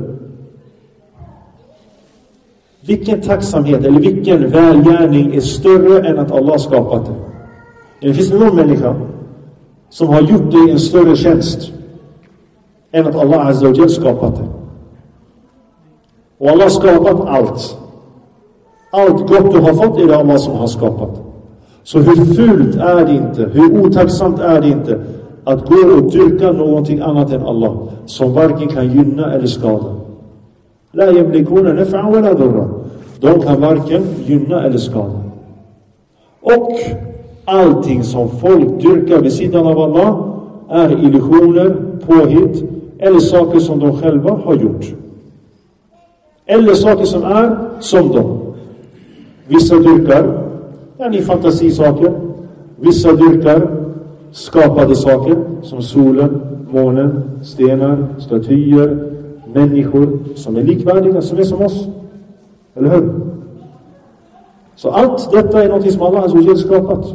Vilken tacksamhet eller vilken välgärning är större än att Allah skapat det? Det finns någon människa som har gjort dig en större tjänst än att Allah azza wa jalla skapat det. Och Allah har skapat allt. Allt gott du har fått är det Allah som har skapat. Så hur fult är det inte, hur otacksamt är det inte att gå och dyrka någonting annat än Allah som varken kan gynna eller skada. La yamlikuna naf'an wa la darra. De kan varken gynna eller skada. Och allting som folk dyrkar vid sidan av Allah är illusioner, påhitt eller saker som de själva har gjort. Eller saker som är som de. Vissa dyrkar ja, ni fantasisaker. Vissa dyrkar skapade saker som solen, månen, stenar, statyer, människor som är likvärdiga, som är som oss. Eller hur? Så allt detta är något som Allah har skapat.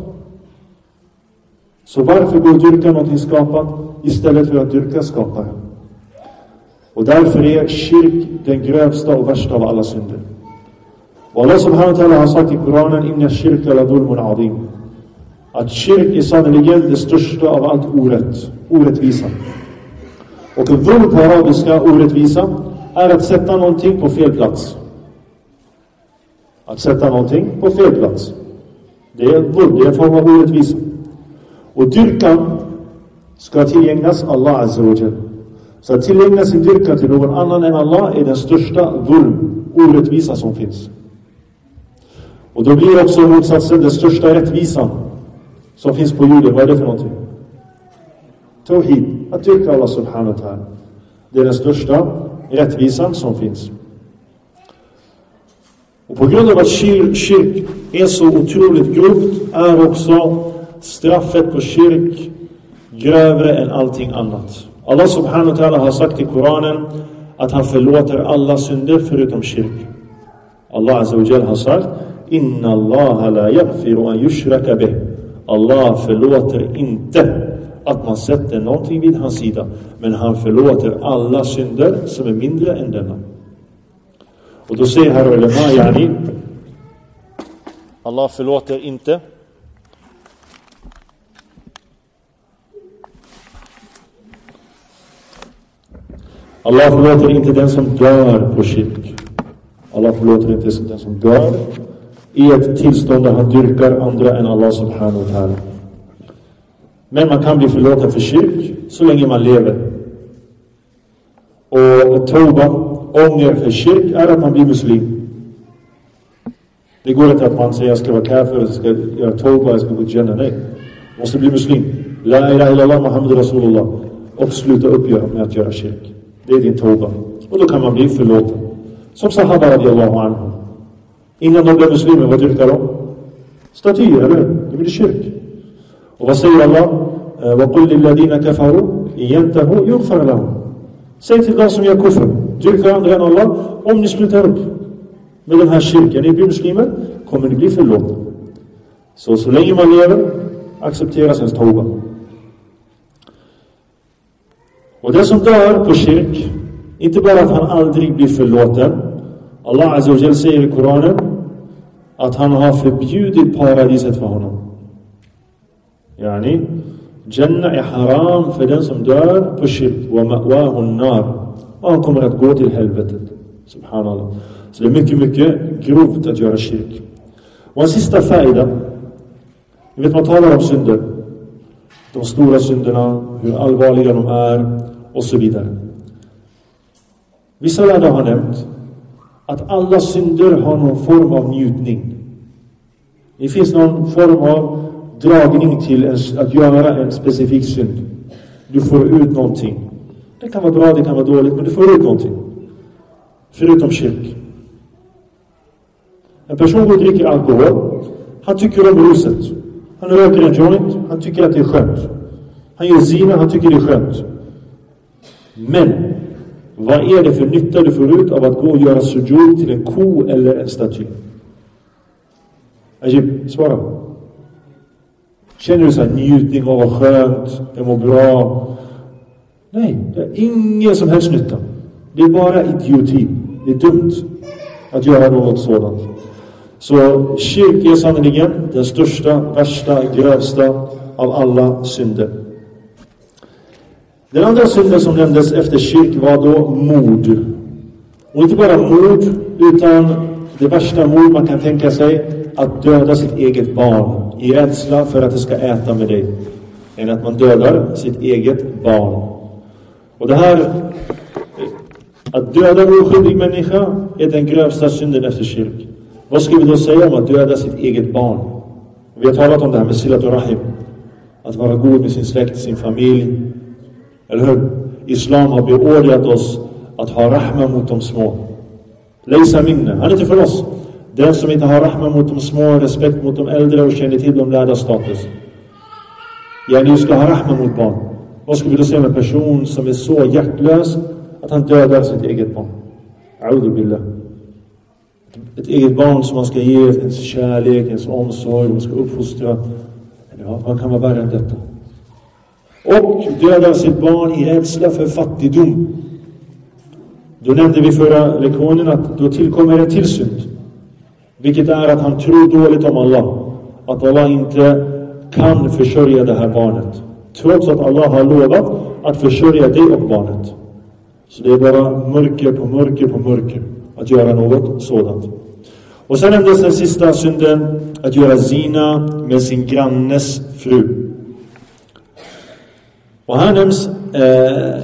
Så varför går dyrka något skapat istället för att dyrka skapare? Och därför är shirk den grövsta och värsta av alla synder. Och Allah subhanahu wa ta'ala har sagt i Koranen inna shirka la dhulmun azim. Att shirk är sannoliken det största av allt orätt, orättvisa. Och en dhulm på arabiska orättvisa är att sätta någonting på fel plats. Att sätta någonting på fel plats. Det är dhulm, det är en form av orättvisa. Och dyrkan ska tillgängas Allah azza wa jalla. Så att tillägna sin dyrkan till någon annan än Allah är den största dhulm, orättvisa som finns. Och då blir också motsatsen den största rättvisan som finns på jorden. Vad är det för någonting? Tawhid, att dyrka Allah subhanahu wa ta'ala. Det är den största rättvisan som finns. Och på grund av att kyrk är så otroligt grovt är också straffet på kyrk grövre än allting annat. Allah subhanahu wa ta'ala har sagt i Koranen att han förlåter alla synder förutom kyrk. Allah azza wa jalla har sagt inna Allah la yaghfiru an yushraka bih. Allah förlåter inte att man sätter någonting vid hans sida, men han förlåter alla synder som är mindre än denna. Och då säger här ulema yani Allah förlåter inte Allah förlåter inte den som dör på kyrk. Allah förlåter inte den som dör i ett tillstånd där han dyrkar andra än Allah subhanahu wa ta'ala. Men man kan bli förlåten för kyrk så länge man lever. Och tauba, ånger för kyrk, är att man blir muslim. Det går inte att man säger jag ska vara kafir, jag ska göra tauba, jag ska gå till Jannah. Nej, man måste bli muslim. La ilaha illallah Muhammad Rasulullah. Och sluta uppgöra med att göra kyrk. Det är din tauba. Och då kan man bli förlåten. Som sahaba radiyallahu anhu. Innan de blev muslimer, vad dyrkar de? Statyer, eller? Det blir kyrk. Och vad säger Allah? وَقُلْ لِلَّذِينَ كَفَرُوا إِيَنْتَهُ يُغْفَرَ لَهُمْ. Säg till de som gör kuffer, dyrkar andra än Allah, om ni slutar upp med den här kyrkan, ni blir muslimer, kommer ni bli förlåten. Så så länge man lever, accepteras ens tauba. Och det som dör på kyrk, inte bara att han aldrig blir förlåten. Allah Azza wa Jal säger i Koranen att han har förbjudit paradiset för honom. Yani, Jannah är haram för den som dör på kyrk. Wa ma'wahu an-nar. Och han kommer att gå till helvetet. Subhanallah. Så det är mycket, mycket grovt att göra kyrk. Och en sista färda. Ni vet, man talar om synder. De stora synderna, hur allvarliga de är och så vidare. Vissa lärare har nämnt att alla synder har någon form av njutning. Det finns någon form av dragning till en, att göra en specifik synd. Du får ut någonting. Det kan vara bra, det kan vara dåligt, men du får ut någonting. Förutom kyrk. En person går och dricker alkohol. Han tycker om ruset. Han röker en joint. Han tycker att det är skönt. Han gör zina. Han tycker det är skönt. Men vad är det för nytta du får ut av att gå och göra sujud till en ko eller en staty? Ajib, svara. Känner du så här njutning av vad skönt, jag mår bra? Nej, det är ingen som helst nytta. Det är bara idioti. Det är dumt att göra något sådant. Så kyrk är sannoliken den största, värsta, grövsta av alla synder. Den andra synden som nämndes efter kyrk var då mord. Och inte bara mord, utan det värsta mord man kan tänka sig, att döda sitt eget barn i rädsla för att det ska äta med dig. Än att man dödar sitt eget barn. Och det här, att döda en oskyldig människa, är den grövsta synden efter kyrk. Vad ska vi då säga om att döda sitt eget barn? Vi har talat om det här med silat och rahim. Att vara god med sin släkt, sin familj. Eller hur? Islam har beordrat oss att ha rahma mot de små. Leisa minna. Han är inte för oss. Den som inte har rahma mot de små, respekt mot de äldre och känner till de lärda status. Ja, ni ska ha rahma mot barn. Vad ska vi då säga med en person som är så hjärtlös att han dödar sitt eget barn? A'udhu billah. Ett eget barn som man ska ge ens kärlek, ens omsorg, man ska uppfostra. Ja, man kan vara värre än detta. Och dödar sitt barn i rädsla för fattigdom. Då nämnde vi förra lektionen att då tillkommer en till synd. Vilket är att han tror dåligt om Allah. Att Allah inte kan försörja det här barnet. Trots att Allah har lovat att försörja dig och barnet. Så det är bara mörker på mörker på mörker att göra något sådant. Och sen nämndes den sista synden, att göra zina med sin grannes fru. Och här nämns eh,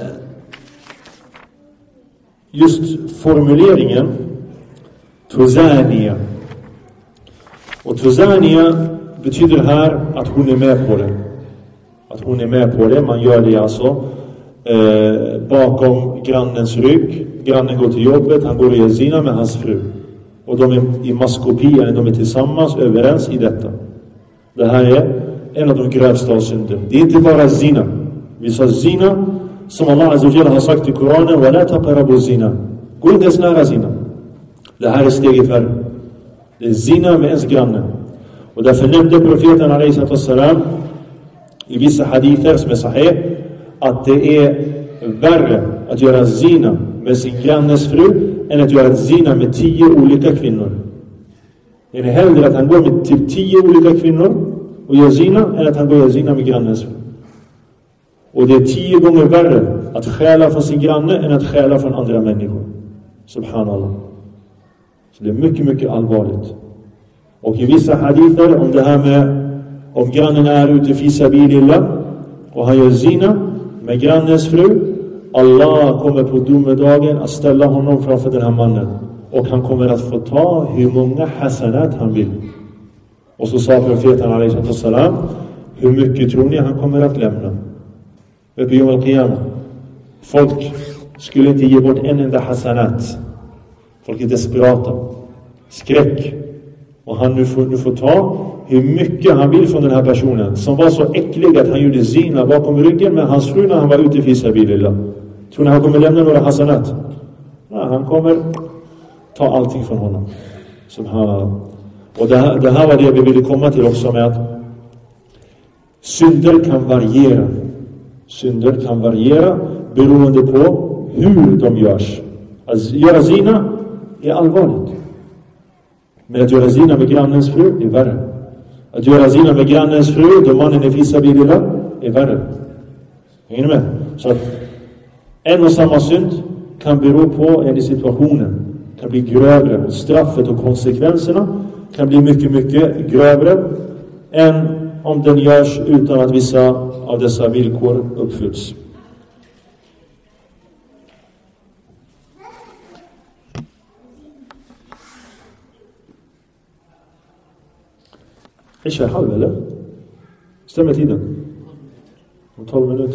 just formuleringen tuzania. Och tuzania betyder här att hon är med på det. Att hon är med på det. Man gör det alltså eh, bakom grannens rygg. Grannen går till jobbet. Han går och gör zina med hans fru. Och de är i maskopia. De är tillsammans överens i detta. Det här är en av de grövsta av synder. Det är inte bara zina. Vi sa zina, som Allah Azza wa Jalla har sagt i Koranen, وَلَا تَقَرَبُوا zina. Gå inte ens nära zina. Det här är steget värre. Det är zina med ens granne. Och därför nämnde profeten alayhi salatu wassalam i vissa hadither som är sahih att det är värre att göra zina med sin grannes fru än att göra zina med tio olika kvinnor. Det är hellre att han går med till tio olika kvinnor och gör zina än att han går och gör zina med grannens fru. Och det är tio gånger värre att stjäla från sin granne än att stjäla från andra människor. Subhanallah. Så det är mycket, mycket allvarligt. Och i vissa hadither om det här med om grannen är ute i fisabilillah och han gör zina med grannens fru, Allah kommer på domedagen att ställa honom framför den här mannen. Och han kommer att få ta hur många hasanat han vill. Och så sa profeten alaihi salam, hur mycket tror ni han kommer att lämna? Uppe i Yom al-Qiyamah. Folk skulle inte ge bort en enda hasanat. Folk är desperata. Skräck. Och han nu får, nu får ta hur mycket han vill från den här personen. Som var så äcklig att han gjorde zina bakom ryggen med hans fru när han var ute i fisabilillah. Tror ni han kommer lämna några hasanat? Nej, han kommer ta allting från honom. Subhanallah. Och det här, det här var det vi ville komma till också med att synder kan variera. Synder kan variera beroende på hur de görs. Att göra zina är allvarligt. Men att göra zina med grannens fru är värre. Att göra zina med grannens fru då mannen är fisabilillah är värre. Hänger ni med? Så att en och samma synd kan bero på en i situationen. Kan bli grövre. Och straffet och konsekvenserna kan bli mycket, mycket grövre än om den görs utan att vissa av dessa villkor uppfylls. Är det halv eller? Stämmer tiden? Om tolv minuter.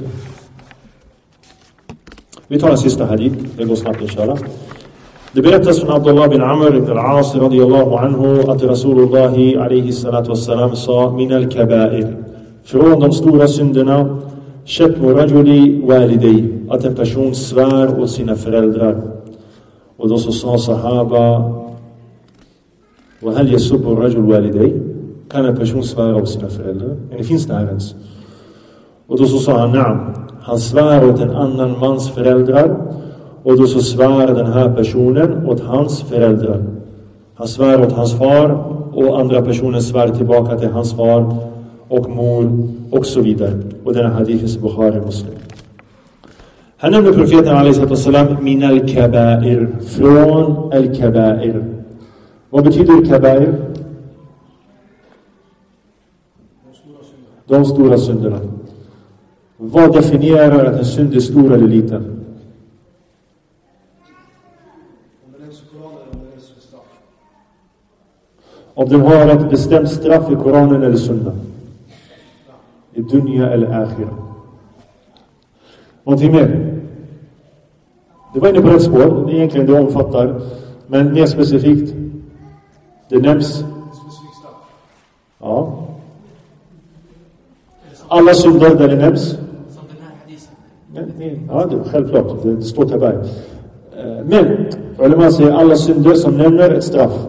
Vi tar en sista hadith. Det går snabbt inshallah. Det berättas från Abdullah bin Amr ibn al-As radiyallahu anhu att Rasulullah alaihi salatu wassalam sa min al-kaba'ir. Från de stora synderna shatmu rajuli walidayhi, att en person svär åt sina föräldrar. Och då så sa sahaba wa hal yasubbu rajul walidayhi, kan en person svära åt sina föräldrar? Men det finns det här ens. Och då så sa han na'am, han svär åt en annan mans föräldrar. Och då så svär den här personen åt hans föräldrar. Han svär åt hans far och andra personen svär tillbaka till hans far och mor och så vidare. Och den här hadithen är Bukhari Muslim. Han nämnde profeten alaihi salam min al-kaba'ir, från al-kaba'ir. Vad betyder kaba'ir? De stora synderna. Vad definierar att en synd är stor eller liten? Om den har ett bestämt straff i Koranen eller sunna. I dunya eller akhira. Någonting mer? Det var inne på rätt spår. Det är egentligen det omfattar. Men mer specifikt. Det nämns. Ja. Alla synder där det nämns. Ja, det är självklart. Det står tabär. Men, eller man säger alla synder som nämner ett straff.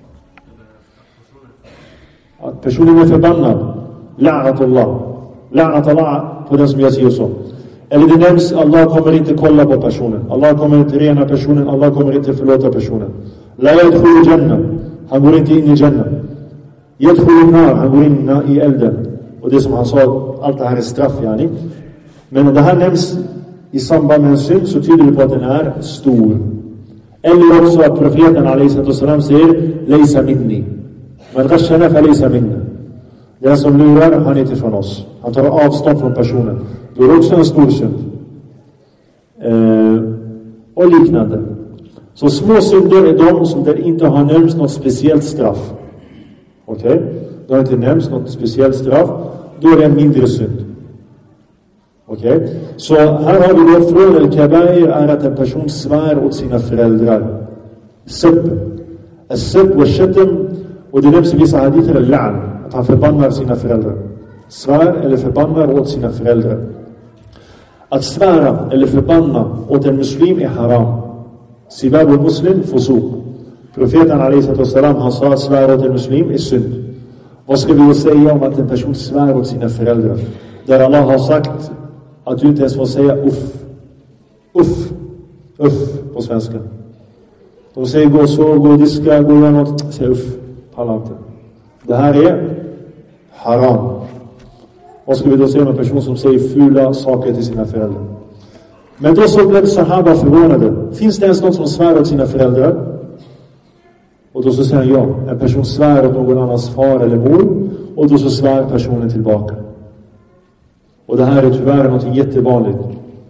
Att personen är förbannad. La'natullah. La'natullah på den som jag säger så. Eller det nämns, Allah kommer inte kolla på personen. Allah kommer inte rena personen. Allah kommer inte förlåta personen. La yadkhulu jannah. Han går inte in i jannah. Yadkhulu nar. Han går in i elden. Och det som han sa, allt det här är straff, yani. Men om det här nämns i samband med en synd så tyder det på att den är stor. Eller också att profeten alaihi salam säger Leisa minni. Men ghashana fa laysa minna. Den som lurar, han är inte från oss. Han tar avstånd från personen. Då är det också en stor synd. Eh, och liknande. Så små synder är de som där inte har nämnts något speciellt straff. Okej? Okay? Det har inte nämnts något speciellt straff. Då är det en mindre synd. Okej? Okay? Så här har vi då från al-kaba'ir är att en person svär åt sina föräldrar. Sub. As-sub wa shatam. Och det nämns i vissa hadither al-la'n. Att han förbannar sina föräldrar. Svär eller förbannar åt sina föräldrar. Att svära eller förbanna åt en muslim är haram. Sibabul muslim fusuq. Profeten alaihi salam han sa att svära åt en muslim är synd. Vad ska vi då säga om att en person svär åt sina föräldrar? Där Allah har sagt att du inte ens får säga uff. Uff. Uff på svenska. De säger gå så, gå och diska, gå och göra något. Säg uff. Pallar inte. Det här är haram. Vad ska vi då säga om en person som säger fula saker till sina föräldrar? Men då så blev sahaba förvånade. Finns det ens någon som svär åt sina föräldrar? Och då så säger han ja. En person svär åt någon annans far eller mor. Och då så svär personen tillbaka. Och det här är tyvärr något jättevanligt.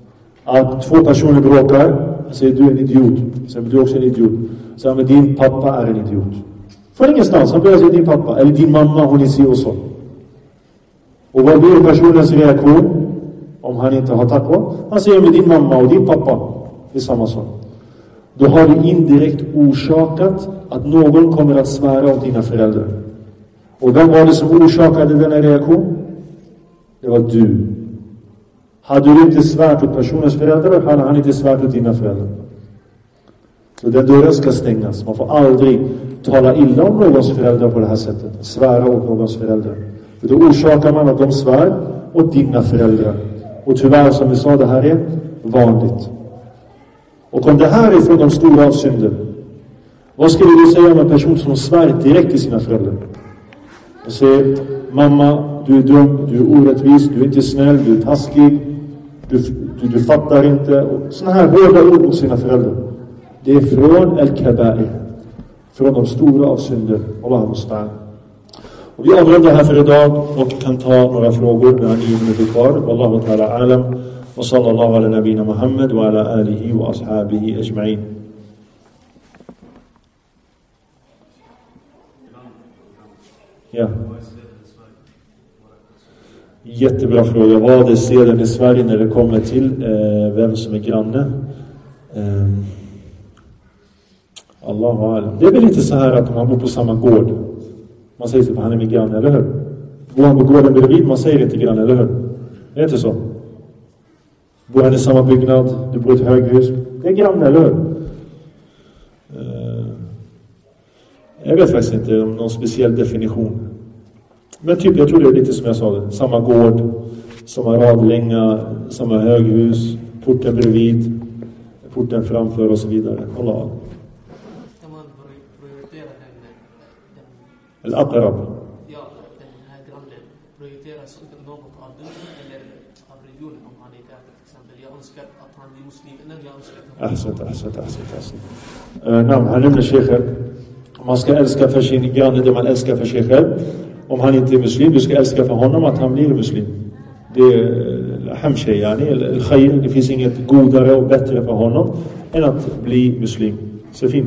Att två personer bråkar, han säger du är en idiot. Sen du är också en idiot. Så han, men din pappa är en idiot. För ingenstans, han börjar säga din pappa. Eller din mamma, hon är si och så. Och vad blir personens reaktion? Om han inte har takva. Han säger med din mamma och din pappa. Det är samma sak. Då har du indirekt orsakat att någon kommer att svära åt dina föräldrar. Och vem var det som orsakade denna reaktion? Det var du. Hade du inte svärt åt personens föräldrar, hade han inte svärt åt dina föräldrar. Så den dörren ska stängas. Man får aldrig tala illa om någons föräldrar på det här sättet. Svära åt någons föräldrar. För då orsakar man att de svär åt dina föräldrar. Och tyvärr, som vi sa, det här är vanligt. Och om det här är från de stora synder, vad skulle du säga om en person som svär direkt till sina föräldrar? Och säger, mamma, du är dum, du är orättvis, du är inte snäll, du är taskig, du, du, du fattar inte. Och såna här hårda ord mot sina föräldrar. Det är från al-kabair. Från de stora av synder. Allah musta'an. Och vi avrundar här för idag och kan ta några frågor. Vi har nio minuter kvar. Wallahu ta'ala alam. Och sallallahu ala nabina Muhammad wa ala alihi wa ashabihi ajma'in. Ja. Jättebra fråga. Vad är seden i Sverige när det kommer till eh, vem som är granne? Eh, Allah wa alam. Det är väl lite så här att man bor på samma gård. Man säger typ, han är min granne, eller hur? Bor han på gården bredvid, man säger inte granne, eller hur? Det är inte så. Bor han i samma byggnad, du bor i ett höghus, det är granne, eller hur? Uh, jag vet faktiskt inte om någon speciell definition. Men typ, jag tror det är lite som jag sa det. Samma gård, samma radlänga, samma höghus, porten bredvid, porten framför och så vidare. Allah. Al-Aqrab. Ja, den här grannen prioriteras inte något av dunden eller av religionen om han är kafir till exempel. Jag önskar att han blir muslim eller jag önskar att han Ahsant, ahsant, ahsant, ahsant. Namn, han nämner shekher. Man ska älska för sin granne det man älskar för sig själv. Om han inte är muslim, du ska älska för honom att han blir muslim. Det är hamshay, yani, al-khayr. Det finns inget godare och bättre för honom än att bli muslim. Så fint.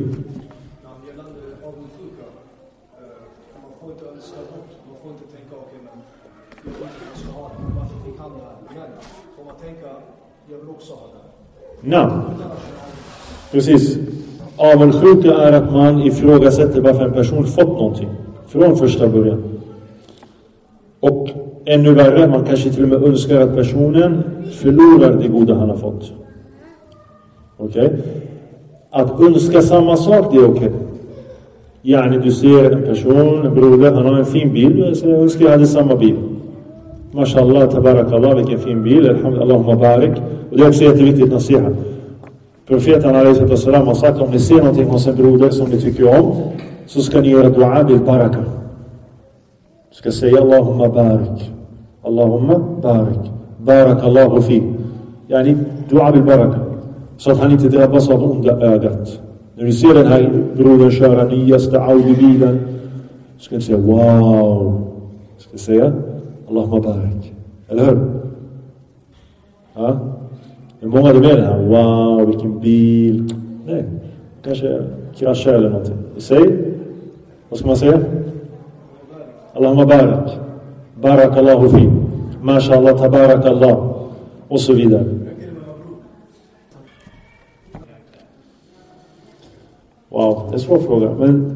Nej, precis. Avundsjuka är att man ifrågasätter varför en person fått någonting från första början. Och ännu värre, man kanske till och med önskar att personen förlorar det goda han har fått. Okej? Okay? Att önska samma sak, det är okej. Okay. Yani du ser en person, en broder, han har en fin bil, så jag önskar jag hade samma bil. Mashallah, tabarakallah, vilken fin bil, Allahumma barik. Och det är också jätteviktigt nasiha. Profeten alaihi wassalam har sagt, om ni ser någonting hos en broder som ni tycker om, så ska ni göra dua bil baraka. Du ska säga Allahumma barik. Allahumma barik. Barakallahu fi. Yani dua bil baraka. Så att han inte drabbas av onda ögat. När du ser den här brodern köra nyaste Audi-bilen, så ska du säga wow. Du ska säga Allahumma barik. Eller hur? Ja? Men många är med det här. Wow, vilken bil. Nej, kanske kraschar eller någonting. Säg, vad ska man säga? Allahumma barik. Barakallahu fi. Mashallah, tabarakallah. Och så vidare. Wow, det är en svår fråga. Men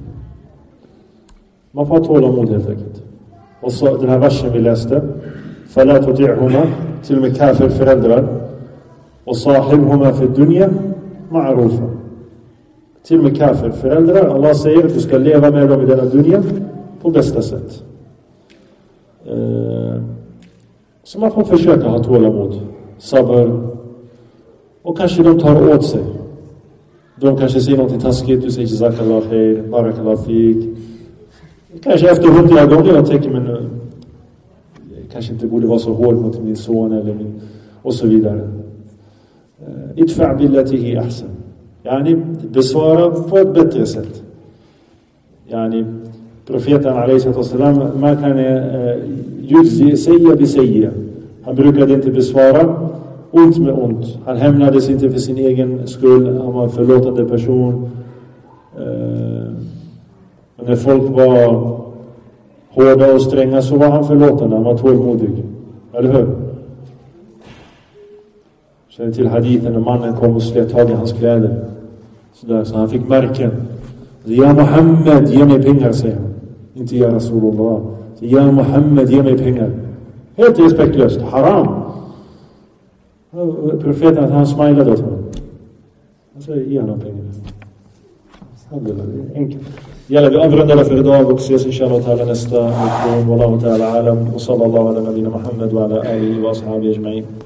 man får tåla mod helt enkelt. Och så den här versen vi läste. فَلَا تُطِعْهُمَا. Till och med kafir föräldrar. Och sahibhuma fi dunya ma'rufa. Till och med kafir föräldrar. Allah säger att du ska leva med dem i denna dunya på bästa sätt. Eh, så man får försöka ha tålamod. Sabr. Och kanske de tar åt sig. De kanske säger något taskigt. Du säger jazakallah khair, barakallah fik. Kanske efter hundra gånger jag tänker, men uh, kanske inte borde vara så hård mot min son eller min, och så vidare. Idfa' billatihi ahsan. Yani besvara på ett bättre sätt. Yani profeten alaihi wasallam man kan yujzi sayya bi sayya. Han brukade inte besvara ont med ont. Han hämnades inte för sin egen skull. Han var en förlåtande person. Eh, när folk var hårda och stränga så var han förlåtande. Han var tålmodig. Eller hur? Känner till hadithen när mannen kom och slet tag i hans kläder. Så, där, så han fick märken. Ja Muhammed, ge mig pengar, säger han. Inte ja Rasulullah. Ja Muhammed, ge mig pengar. Helt respektlöst. Haram. Profeten att han smilade åt honom. Han säger, ge honom pengar. Alhamdulillah, det är enkelt. Gäller vi avrundar för idag och ses inshallah ta'ala nästa lektion. Wallahu ta'ala alam. Och sallallahu ala nabina Muhammad wa ala alihi wa ashabihi ajma'in.